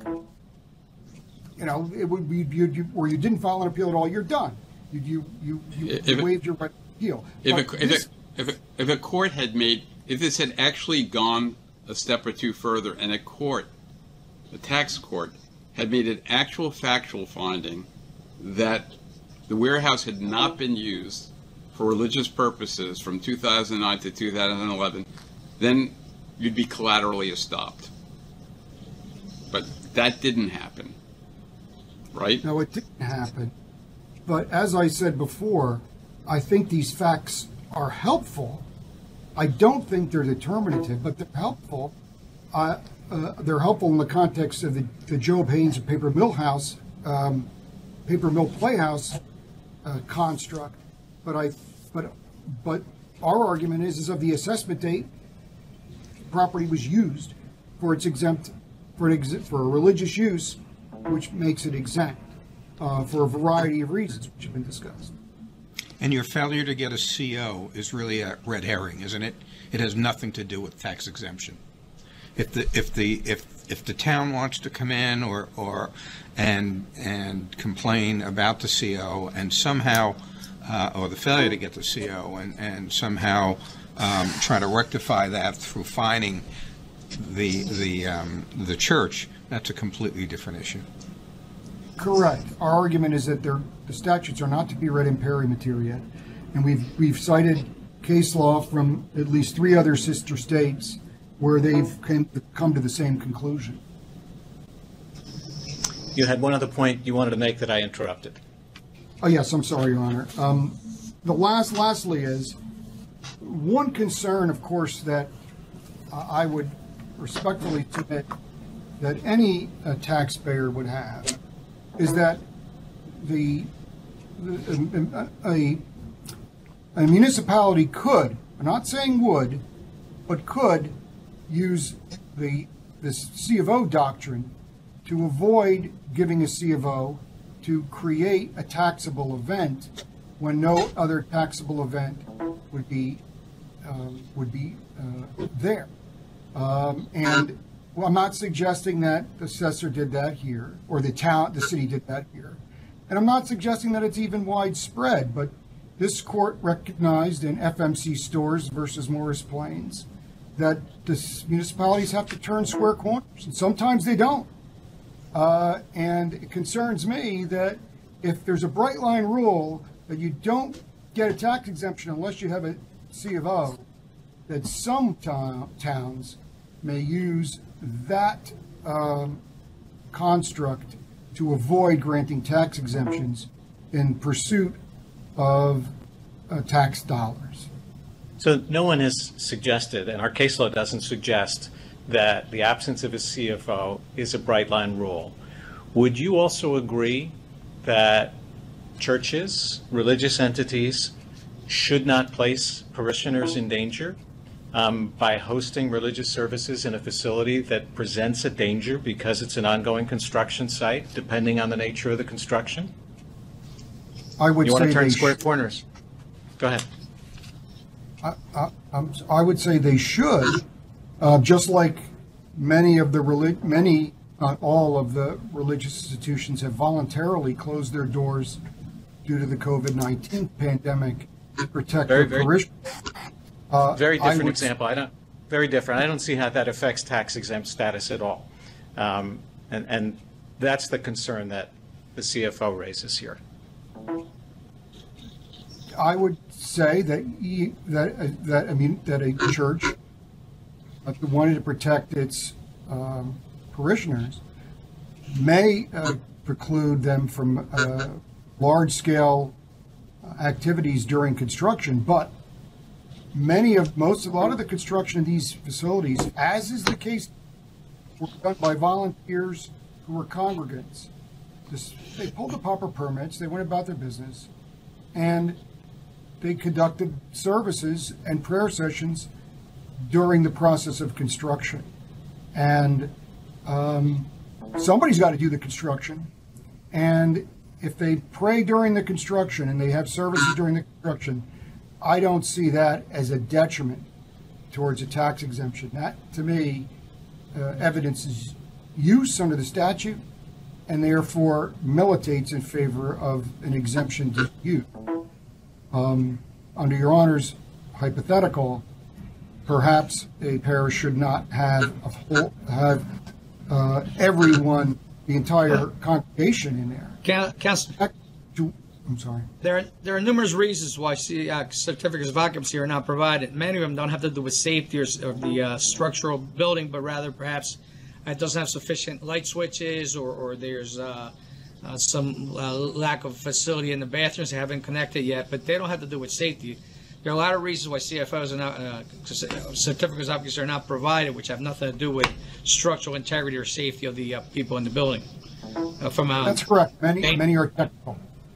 it would be or you didn't file an appeal at all, you're done. You waived your right to appeal. If a court had if this had actually gone a step or two further, and the tax court, had made an actual factual finding that the warehouse had not been used for religious purposes from 2009 to 2011, then you'd be collaterally estopped. But that didn't happen, right? No, it didn't happen. But as I said before, I think these facts are helpful. I don't think they're determinative, but they're helpful. They're helpful in the context of the Job Haynes and Paper Mill Playhouse construct. But our argument is of the assessment date, property was used for its for a religious use, which makes it exempt for a variety of reasons which have been discussed. And your failure to get a CO is really a red herring, isn't it? It has nothing to do with tax exemption. If the town wants to come in and complain about the CO, and somehow or the failure to get the CO, and somehow try to rectify that through fining the church, that's a completely different issue. Correct. Our argument is that the statutes are not to be read in pari materia, and we've cited case law from at least 3 other sister states where they've come to the same conclusion. You had one other point you wanted to make that I interrupted. Oh, yes, I'm sorry, Your Honor. Lastly is one concern, of course, that I would respectfully submit that any taxpayer would have is that a municipality could, I'm not saying would, but could use this C of O doctrine to avoid giving a C of O to create a taxable event when no other taxable event would be there. And well, I'm not suggesting that the assessor did that here, or the city did that here. And I'm not suggesting that it's even widespread, but this court recognized in FMC Stores versus Morris Plains that the municipalities have to turn square corners, and sometimes they don't. And it concerns me that if there's a bright line rule that you don't get a tax exemption unless you have a C of O, that some towns may use that construct to avoid granting tax exemptions in pursuit of tax dollars. So no one has suggested, and our case law doesn't suggest, that the absence of a CFO is a bright line rule. Would you also agree that churches, religious entities, should not place parishioners in danger by hosting religious services in a facility that presents a danger because it's an ongoing construction site, depending on the nature of the construction? I would You want say to turn they square corners? Go ahead. I would say they should, just like many, not all of the religious institutions have voluntarily closed their doors due to the COVID-19 pandemic to protect their parishioners. Very different example. Very different. I don't see how that affects tax exempt status at all. And that's the concern that the CFO raises here. I would say that a church that wanted to protect its parishioners may preclude them from large-scale activities during construction, but a lot of the construction of these facilities, as is the case, were done by volunteers who were congregants. They pulled the proper permits, they went about their business, and they conducted services and prayer sessions during the process of construction. And somebody's got to do the construction. And if they pray during the construction and they have services during the construction, I don't see that as a detriment towards a tax exemption. That, to me, evidences use under the statute and therefore militates in favor of an exemption to use. Under Your Honor's hypothetical, perhaps a parish should not have everyone, the entire congregation in there. Council, I'm sorry. there are numerous reasons why certificates of occupancy are not provided. Many of them don't have to do with safety or the structural building, but rather perhaps it doesn't have sufficient light switches, or there's some lack of facility in the bathrooms they haven't connected yet, but they don't have to do with safety. There are a lot of reasons why CFOs are not, certificates of occupancy are not provided, which have nothing to do with structural integrity or safety of the people in the building. That's correct. Many are technical.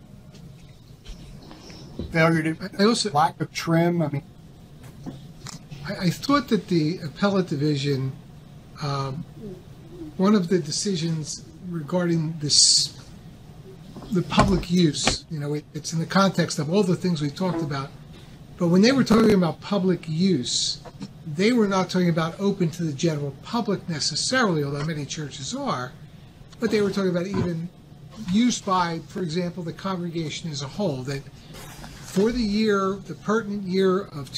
Failure to, lack of trim. I thought that the appellate division, one of the decisions regarding the public use, it's in the context of all the things we talked about, but when they were talking about public use, they were not talking about open to the general public necessarily, although many churches are, but they were talking about even use by, for example, the congregation as a whole, that for the pertinent year of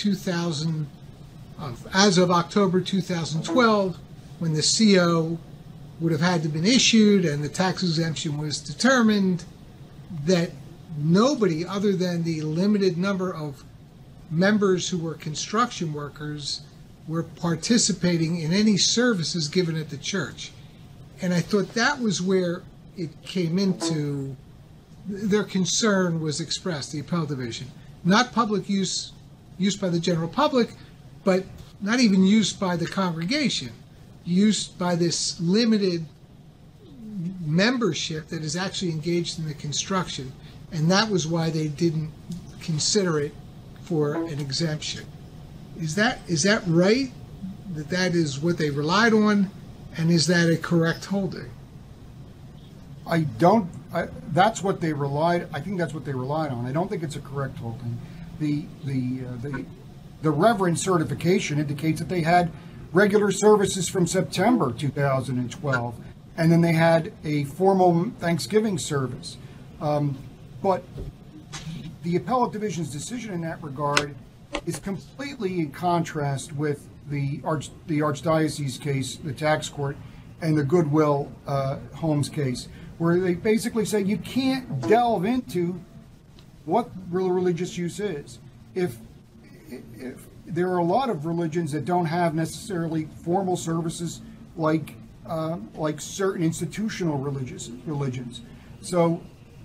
as of October 2012, when the CO would have had to been issued and the tax exemption was determined, that nobody other than the limited number of members who were construction workers were participating in any services given at the church. And I thought that was where it came into, their concern was expressed, the appellate division. Not public use by the general public, but not even used by the congregation, used by this limited membership that is actually engaged in the construction. And that was why they didn't consider it for an exemption. Is that right? That is what they relied on? And is that a correct holding? That's what they relied. I think that's what they relied on. I don't think it's a correct holding. The Reverend certification indicates that they had regular services from September 2012, and then they had a formal Thanksgiving service. But the appellate division's decision in that regard is completely in contrast with the Archdiocese case, the tax court, and the Goodwill Homes case, where they basically say you can't delve into what religious use is. If there are a lot of religions that don't have necessarily formal services like certain institutional religions. So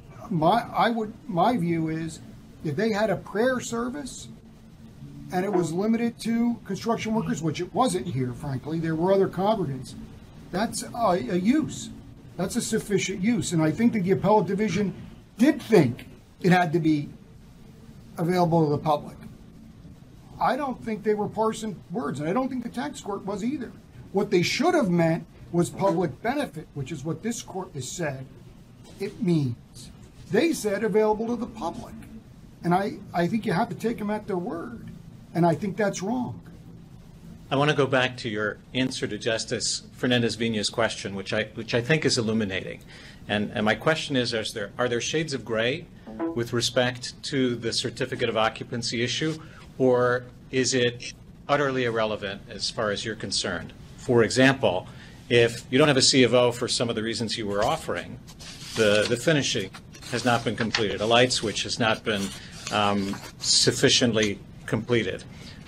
my view is, if they had a prayer service and it was limited to construction workers, which it wasn't here, frankly, there were other congregants, that's a use. That's a sufficient use. And I think that the appellate division did think it had to be available to the public. I don't think they were parsing words, and I don't think the tax court was either. What they should have meant was public benefit, which is what this court has said it means. They said available to the public. And I think you have to take them at their word. And I think that's wrong. I want to go back to your answer to Justice Fernandez-Vina's question, which I think is illuminating. And my question is, are there shades of gray with respect to the certificate of occupancy issue, or is it utterly irrelevant as far as you're concerned? For example, if you don't have a C of O for some of the reasons you were offering, the finishing has not been completed, a light switch has not been sufficiently completed.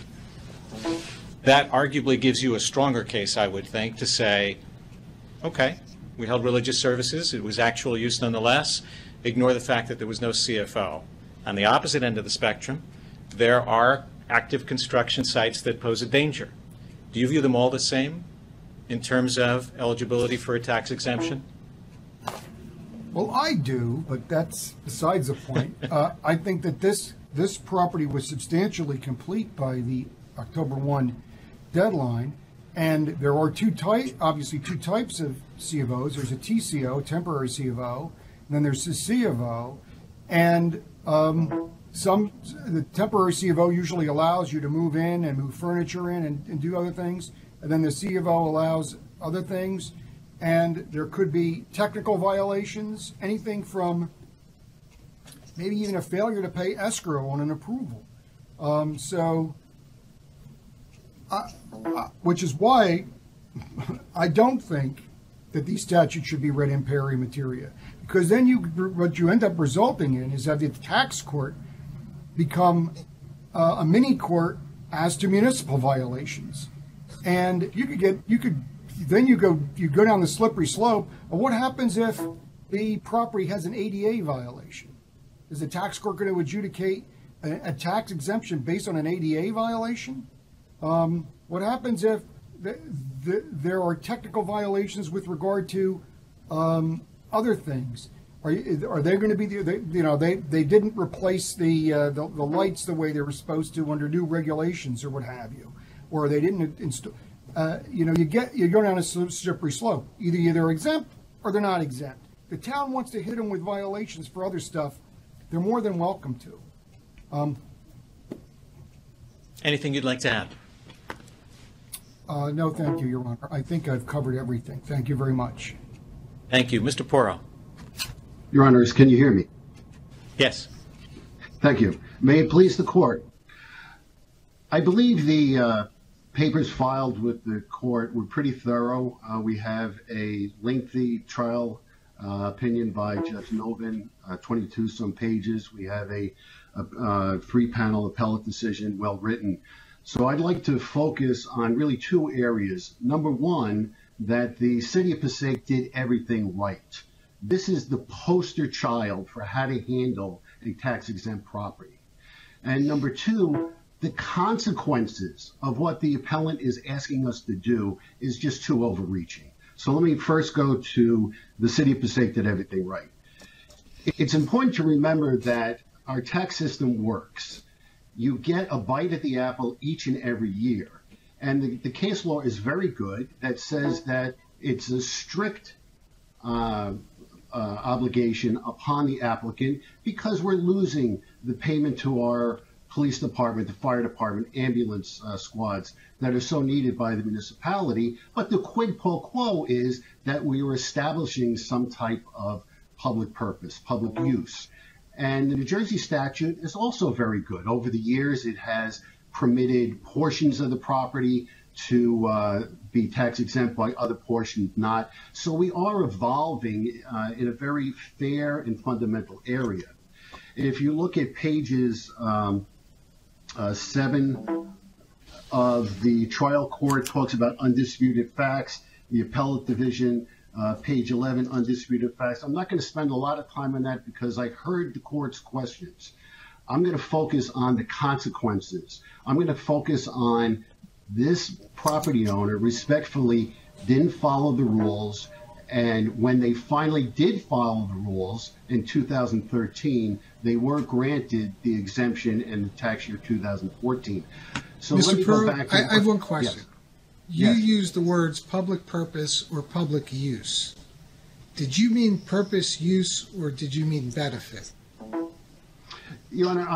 That arguably gives you a stronger case, I would think, to say, okay, we held religious services, it was actual use nonetheless, ignore the fact that there was no CFO. On the opposite end of the spectrum, there are active construction sites that pose a danger. Do you view them all the same in terms of eligibility for a tax exemption? Well, I do, but that's besides the point. I think that this property was substantially complete by the October 1 deadline, and there are obviously two types of C of Os. There's a TCO, temporary C of O, and then there's a C of O, and the temporary C of O usually allows you to move in and move furniture in and do other things, and then the C of O allows other things, and there could be technical violations, anything from maybe even a failure to pay escrow on an approval. Which is why I don't think that these statutes should be read in pari materia, because then what you end up resulting in is that the tax court become a mini court as to municipal violations, and you go down the slippery slope of what happens if the property has an ADA violation. Is the tax court going to adjudicate a tax exemption based on an ADA violation? What happens if there are technical violations with regard to other things? Are they going to be they didn't replace the lights the way they were supposed to under new regulations or what have you, or they didn't install. You go down a slippery slope. Either they're exempt or they're not exempt. The town wants to hit them with violations for other stuff. They're more than welcome to. Anything you'd like to add? No, thank you, Your Honor. I think I've covered everything. Thank you very much. Thank you. Mr. Porro. Your Honors, can you hear me? Yes. Thank you. May it please the court. I believe the papers filed with the court were pretty thorough. We have a lengthy trial opinion by Judge Novin, 22 some pages. We have a 3-panel appellate decision, well written. So I'd like to focus on really 2 areas. Number one, that the city of Passaic did everything right. This is the poster child for how to handle a tax-exempt property. And number 2, the consequences of what the appellant is asking us to do is just too overreaching. So let me first go to the city of Passaic did everything right. It's important to remember that our tax system works. You get a bite at the apple each and every year. And the case law is very good that says that it's a strict obligation upon the applicant because we're losing the payment to our police department, the fire department, ambulance squads that are so needed by the municipality. But the quid pro quo is that we are establishing some type of public purpose, public use. And the New Jersey statute is also very good. Over the years, it has permitted portions of the property to be tax exempt by other portions not. So we are evolving in a very fair and fundamental area. If you look at pages 7 of the trial court talks about undisputed facts, the appellate division, page 11, undisputed facts. I'm not going to spend a lot of time on that because I heard the court's questions. I'm going to focus on the consequences. I'm going to focus on this property owner respectfully didn't follow the rules, and when they finally did follow the rules in 2013, they were granted the exemption in the tax year 2014. So let me go back to I have one question. Yes. You used the words public purpose or public use. Did you mean purpose, use, or did you mean benefit? Your Honor,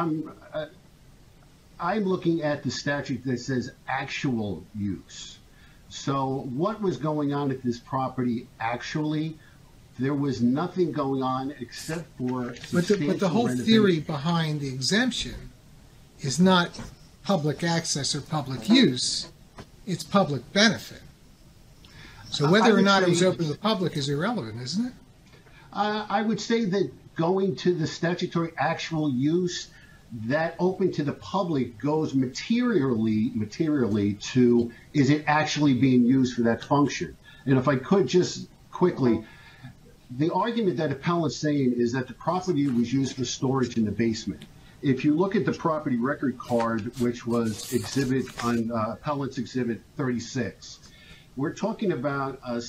I'm looking at the statute that says actual use. So what was going on at this property actually? There was nothing going on except for But the whole theory behind the exemption is not public access or public use. It's public benefit. So whether or not it was open to the public is irrelevant, isn't it? I would say that going to the statutory actual use, that open to the public goes materially to, is it actually being used for that function? And if I could just quickly, the argument that appellant's saying is that the property was used for storage in the basement. If you look at the property record card, which was exhibit on appellant's exhibit 36, we're talking about a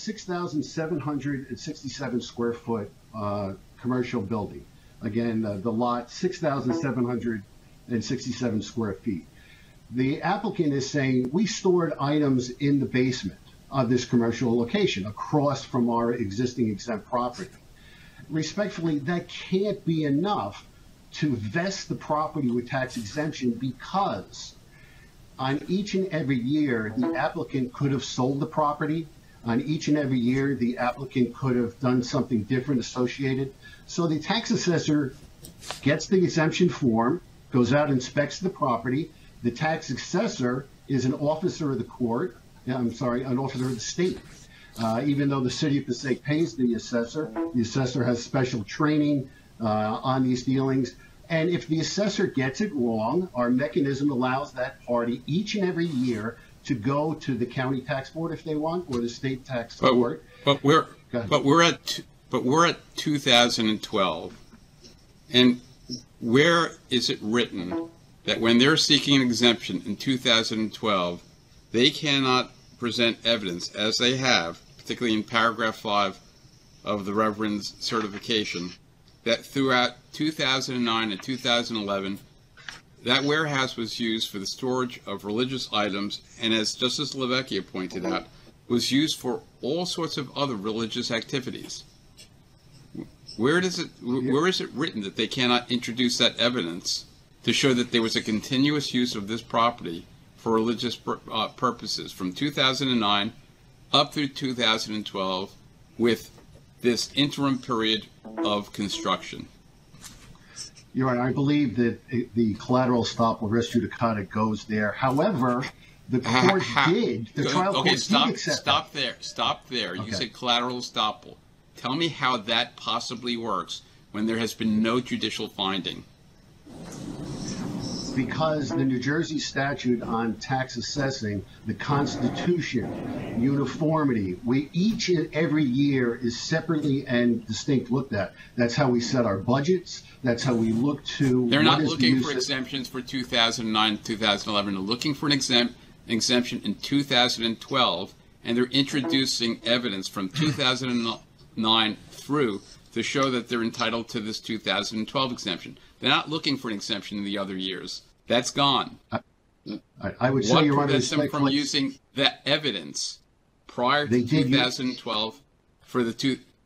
6,767 square foot commercial building. Again, the lot, 6,767 square feet. The applicant is saying we stored items in the basement of this commercial location across from our existing exempt property. Respectfully, that can't be enough to vest the property with tax exemption because on each and every year, the applicant could have sold the property. On each and every year, the applicant could have done something different associated. So the tax assessor gets the exemption form, goes out, inspects the property. The tax assessor is an officer of the court, an officer of the state. Even though the city of Passaic pays the assessor has special training on these dealings. And if the assessor gets it wrong, our mechanism allows that party each and every year to go to the county tax board if they want, or the state tax board. But we're at 2012, and where is it written that when they're seeking an exemption in 2012, they cannot present evidence, as they have, particularly in paragraph 5 of the Reverend's certification, that throughout 2009 and 2011, that warehouse was used for the storage of religious items, and as Justice LaVecchia pointed out, was used for all sorts of other religious activities. Where is it written that they cannot introduce that evidence to show that there was a continuous use of this property for religious purposes from 2009 up through 2012 with this interim period of construction? You're right. I believe that the collateral estoppel res judicata goes there. However, the court the trial court did accept Stop there. Stop there. Okay. You said collateral estoppel. Tell me how that possibly works when there has been no judicial finding. Because the New Jersey statute on tax assessing, the Constitution, uniformity, each and every year is separately and distinct looked at. That's how we set our budgets. That's how we look to. They're not looking for exemptions for 2009, 2011. They're looking for an exemption in 2012, and they're introducing evidence from 2009 through to show that they're entitled to this 2012 exemption. They're not looking for an exemption in the other years. That's gone. I would say, what Your Honor, prevents them from using that evidence prior to 2012 for the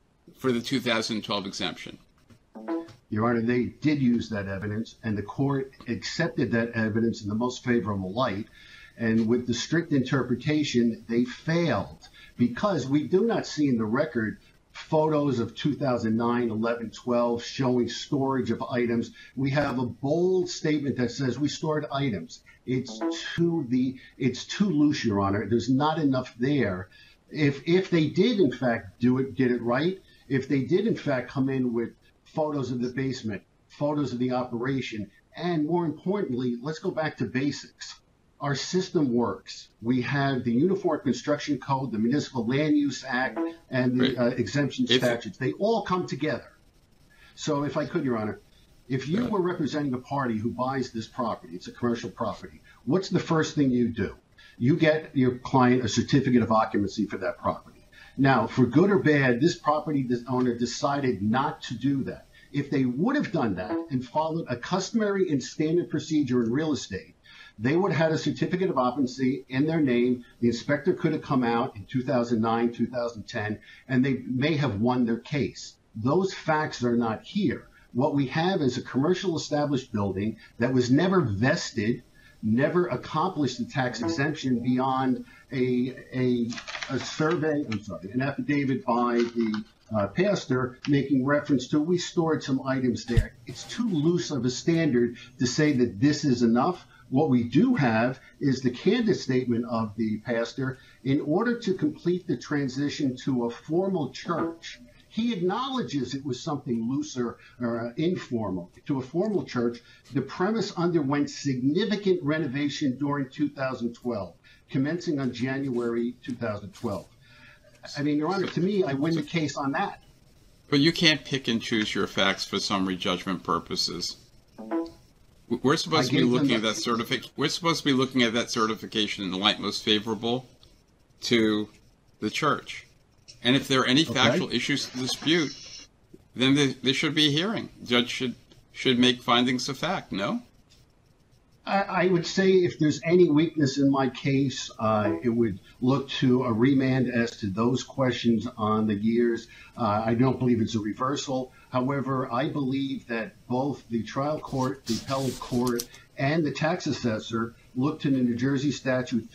2012 exemption? Your Honor, they did use that evidence, and the court accepted that evidence in the most favorable light. And with the strict interpretation, they failed because we do not see in the record photos of 2009, 11, 12 showing storage of items. We have a bold statement that says we stored items. It's too loose, Your Honor. There's not enough there. If they did in fact get it right, if they did in fact come in with photos of the basement, photos of the operation, and more importantly, let's go back to basics. Our system works. We have the Uniform Construction Code, the Municipal Land Use Act, and the exemption statutes. They all come together. So if I could, Your Honor, if you were representing a party who buys this property, it's a commercial property, what's the first thing you do? You get your client a certificate of occupancy for that property. Now, for good or bad, this property owner decided not to do that. If they would have done that and followed a customary and standard procedure in real estate, they would have had a certificate of occupancy in their name. The inspector could have come out in 2009, 2010, and they may have won their case. Those facts are not here. What we have is a commercial established building that was never vested, never accomplished the tax exemption beyond a survey, an affidavit by the pastor making reference to, we stored some items there. It's too loose of a standard to say that this is enough. What we do have is the candid statement of the pastor. In order to complete the transition to a formal church, he acknowledges it was something looser or informal. To a formal church, the premise underwent significant renovation during 2012, commencing on January 2012. I mean, Your Honor, to me, I win the case on that. But you can't pick and choose your facts for summary judgment purposes. We're supposed to be looking at that We're supposed to be looking at that certification in the light most favorable to the church. And if there are any factual issues to dispute, then there should be a hearing. The judge should make findings of fact. No. I would say if there's any weakness in my case, it would look to a remand as to those questions on the years. I don't believe it's a reversal. However, I believe that both the trial court, the appellate court, and the tax assessor looked in the New Jersey statute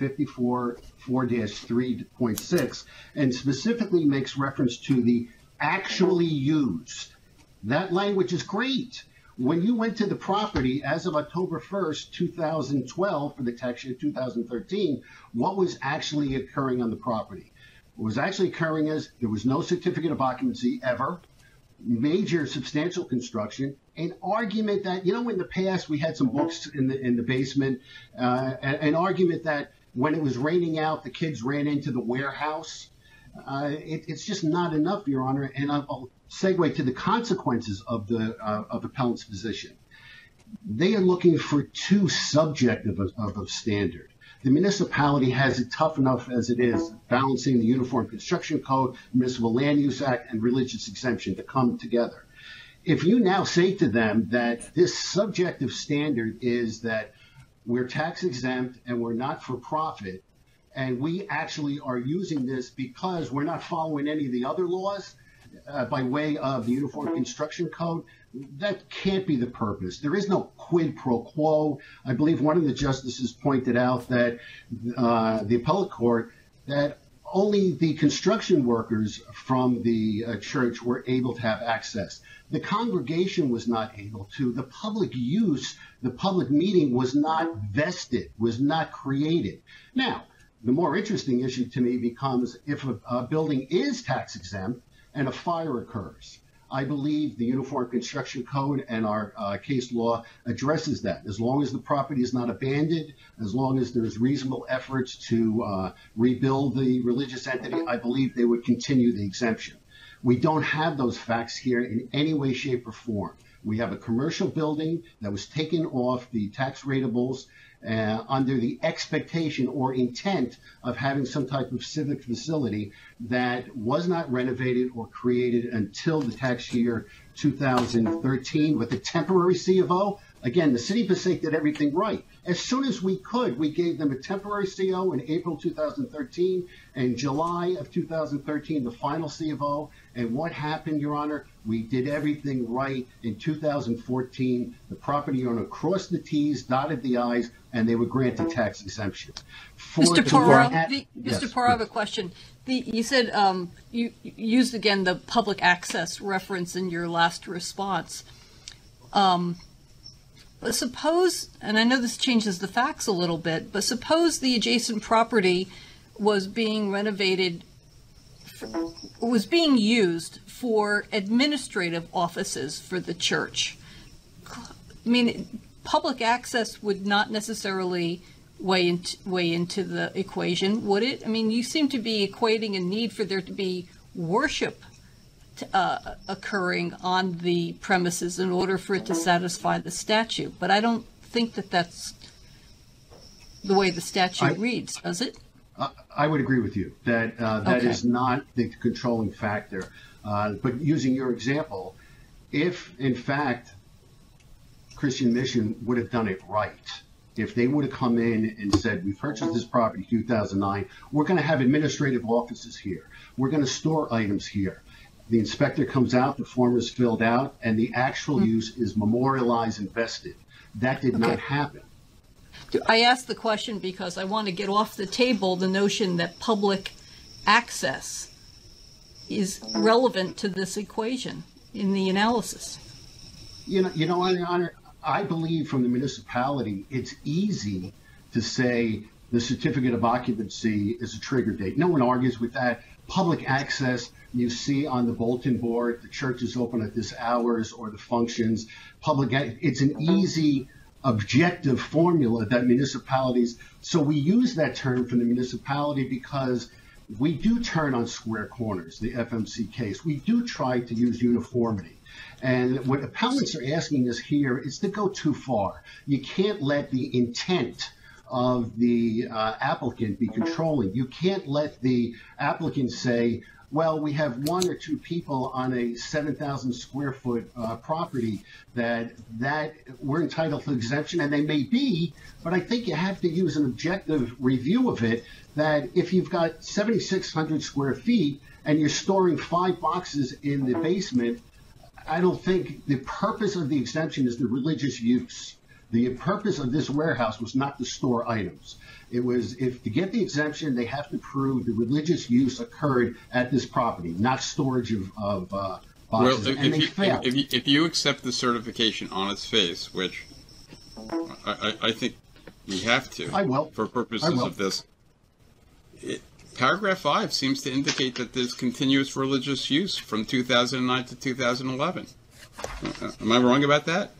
54-3.6 and specifically makes reference to the actually used. That language is great. When you went to the property as of October 1st, 2012, for the tax year 2013, what was actually occurring on the property? What was actually occurring is there was no certificate of occupancy ever, major substantial construction, an argument that, you know, in the past we had some books in the basement, an argument that when it was raining out, the kids ran into the warehouse. It's just not enough, Your Honor, and I'll segue to the consequences of the appellant's position. They are looking for too subjective of a standard. The municipality has it tough enough as it is, balancing the Uniform Construction Code, Municipal Land Use Act, and religious exemption to come together. If you now say to them that this subjective standard is that we're tax exempt and we're not for profit, and we actually are using this because we're not following any of the other laws by way of the Uniform Construction Code, that can't be the purpose. There is no quid pro quo. I believe one of the justices pointed out that the appellate court, that only the construction workers from the church were able to have access. The congregation was not able to. The public use, the public meeting was not vested, was not created. Now, the more interesting issue to me becomes if a building is tax exempt and a fire occurs. I believe the Uniform Construction Code and our case law addresses that. As long as the property is not abandoned, as long as there's reasonable efforts to rebuild the religious entity, I believe they would continue the exemption. We don't have those facts here in any way, shape, or form. We have a commercial building that was taken off the tax ratables under the expectation or intent of having some type of civic facility that was not renovated or created until the tax year 2013 with a temporary C of O. Again, the city of Passaic did everything right. As soon as we could, we gave them a temporary CO in April 2013 and July of 2013, the final C of O. And what happened, Your Honor? We did everything right. In 2014, the property owner crossed the T's, dotted the I's, and they were granted tax exemption. Mr. Porro, Mr. Porro, I have a question. You said you used again the public access reference in your last response. But suppose, and I know this changes the facts a little bit, but suppose the adjacent property was being renovated, was being used for administrative offices for the church. I mean, public access would not necessarily weigh into the equation, would it? I mean, you seem to be equating a need for there to be worship occurring on the premises in order for it to satisfy the statute. But I don't think that that's the way the statute reads, does it? I would agree with you that that is not the controlling factor. But using your example, if in fact Christian Mission would have done it right, if they would have come in and said, we purchased this property in 2009, we're going to have administrative offices here. We're going to store items here. The inspector comes out, the form is filled out, and the actual use is memorialized and vested. That did not happen. I asked the question because I want to get off the table the notion that public access is relevant to this equation in the analysis. You know, Your Honor, I believe from the municipality, it's easy to say the certificate of occupancy is a trigger date. No one argues with that. Public access, you see on the bulletin board, the church is open at this hours or the functions. It's an easy, objective formula that municipalities, so we use that term for the municipality because we do turn on square corners, the FMC case. We do try to use uniformity. And what appellants are asking us here is to go too far. You can't let the intent of the applicant be controlling. You can't let the applicant say, well, we have one or two people on a 7,000 square foot property that we're entitled to exemption, and they may be, but I think you have to use an objective review of it, that if you've got 7,600 square feet and you're storing 5 boxes in the basement, I don't think the purpose of the exemption is the religious use. The purpose of this warehouse was not to store items. It was, if to get the exemption, they have to prove the religious use occurred at this property, not storage of boxes. Well, and they failed. If you accept the certification on its face, which I think we have to, I will. For purposes of this, paragraph 5 seems to indicate that there's continuous religious use from 2009 to 2011. Am I wrong about that?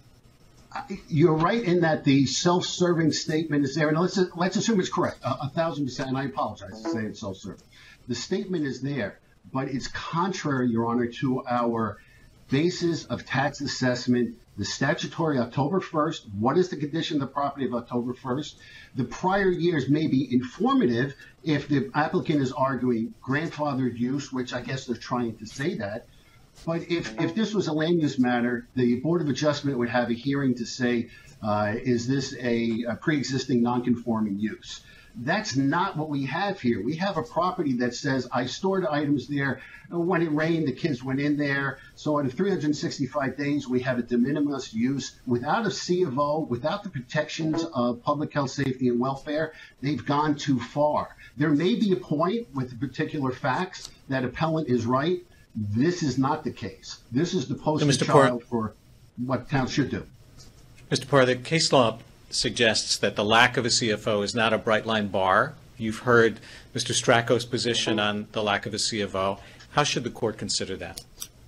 You're right in that the self-serving statement is there, and let's assume it's correct, 1,000%, and I apologize to say it's self-serving. The statement is there, but it's contrary, Your Honor, to our basis of tax assessment, the statutory October 1st. What is the condition of the property of October 1st? The prior years may be informative if the applicant is arguing grandfathered use, which I guess they're trying to say that, But if this was a land use matter, the Board of Adjustment would have a hearing to say, is this a pre-existing non-conforming use? That's not what we have here. We have a property that says, I stored items there. When it rained, the kids went in there. So out of 365 days, we have a de minimis use without a C of O, without the protections of public health, safety, and welfare. They've gone too far. There may be a point with the particular facts that appellant is right. This is not the case. This is the poster child for what towns should do. Mr. Porter, the case law suggests that the lack of a CFO is not a bright line bar. You've heard Mr. Stracco's position on the lack of a CFO. How should the court consider that?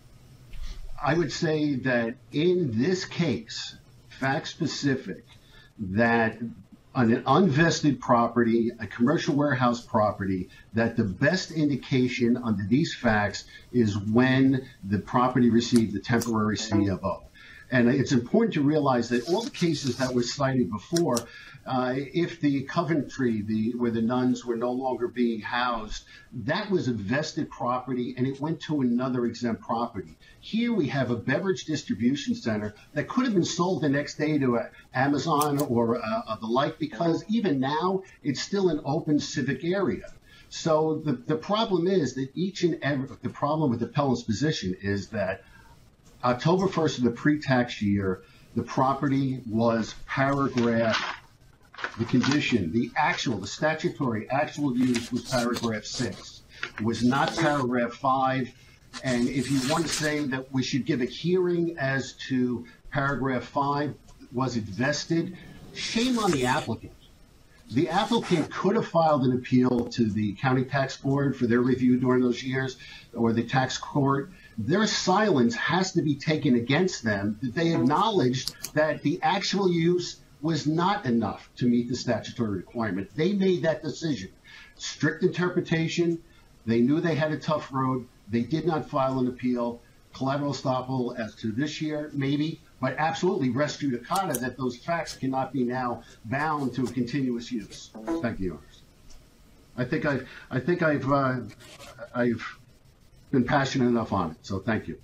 I would say that in this case, fact specific, that on an unvested property, a commercial warehouse property, that the best indication under these facts is when the property received the temporary CFO. And it's important to realize that all the cases that were cited before, if the Coventry, where the nuns were no longer being housed, that was a vested property and it went to another exempt property. Here we have a beverage distribution center that could have been sold the next day to Amazon or the like, because even now it's still an open civic area. So the problem is that the problem with the appellant's position is that October 1st of the pre-tax year, the property was paragraph, the condition, the statutory actual use was paragraph 6. It was not paragraph 5. And if you want to say that we should give a hearing as to paragraph 5, was it vested? Shame on the applicant. The applicant could have filed an appeal to the county tax board for their review during those years, or the tax court. Their silence has to be taken against them, that they acknowledged that the actual use was not enough to meet the statutory requirement. They made that decision. Strict interpretation. They knew they had a tough road. They did not file an appeal. Collateral estoppel as to this year, maybe, but absolutely res judicata that those facts cannot be now bound to a continuous use. Thank you, Your Honors. I think I've been passionate enough on it, so thank you.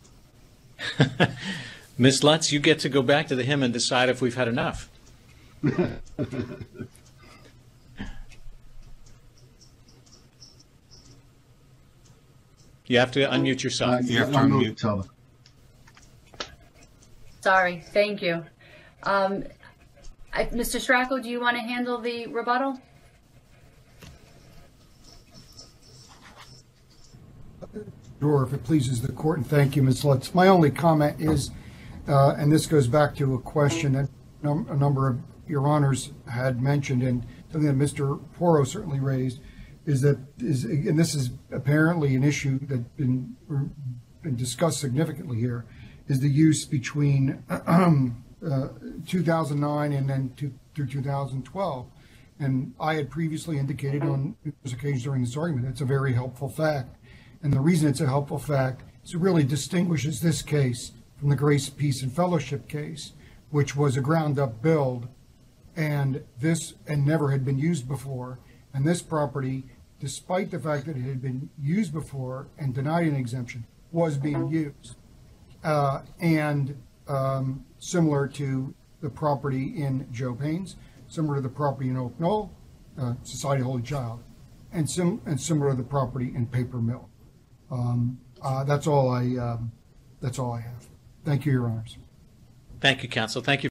Ms. Lutz, you get to go back to the hymn and decide if we've had enough. You have to unmute yourself. You have to unmute. Sorry, thank you. Mr. Stracco, do you want to handle the rebuttal? Sure, if it pleases the court, and thank you, Ms. Lutz. My only comment is, and this goes back to a question that a number of your honors had mentioned, and something that Mr. Porro certainly raised, and this is apparently an issue that's been discussed significantly here, is the use between 2009 and then through 2012. And I had previously indicated on numerous occasions during this argument, it's a very helpful fact. And the reason it's a helpful fact is it really distinguishes this case from the Grace, Peace, and Fellowship case, which was a ground-up build, and never had been used before. And this property, despite the fact that it had been used before and denied an exemption, was being used. Similar to the property in Joe Payne's, similar to the property in Oak Knoll, Society Holy Child, and similar to the property in Paper Mill. That's all I have. Thank you, Your Honors. Thank you, counsel. Thank you.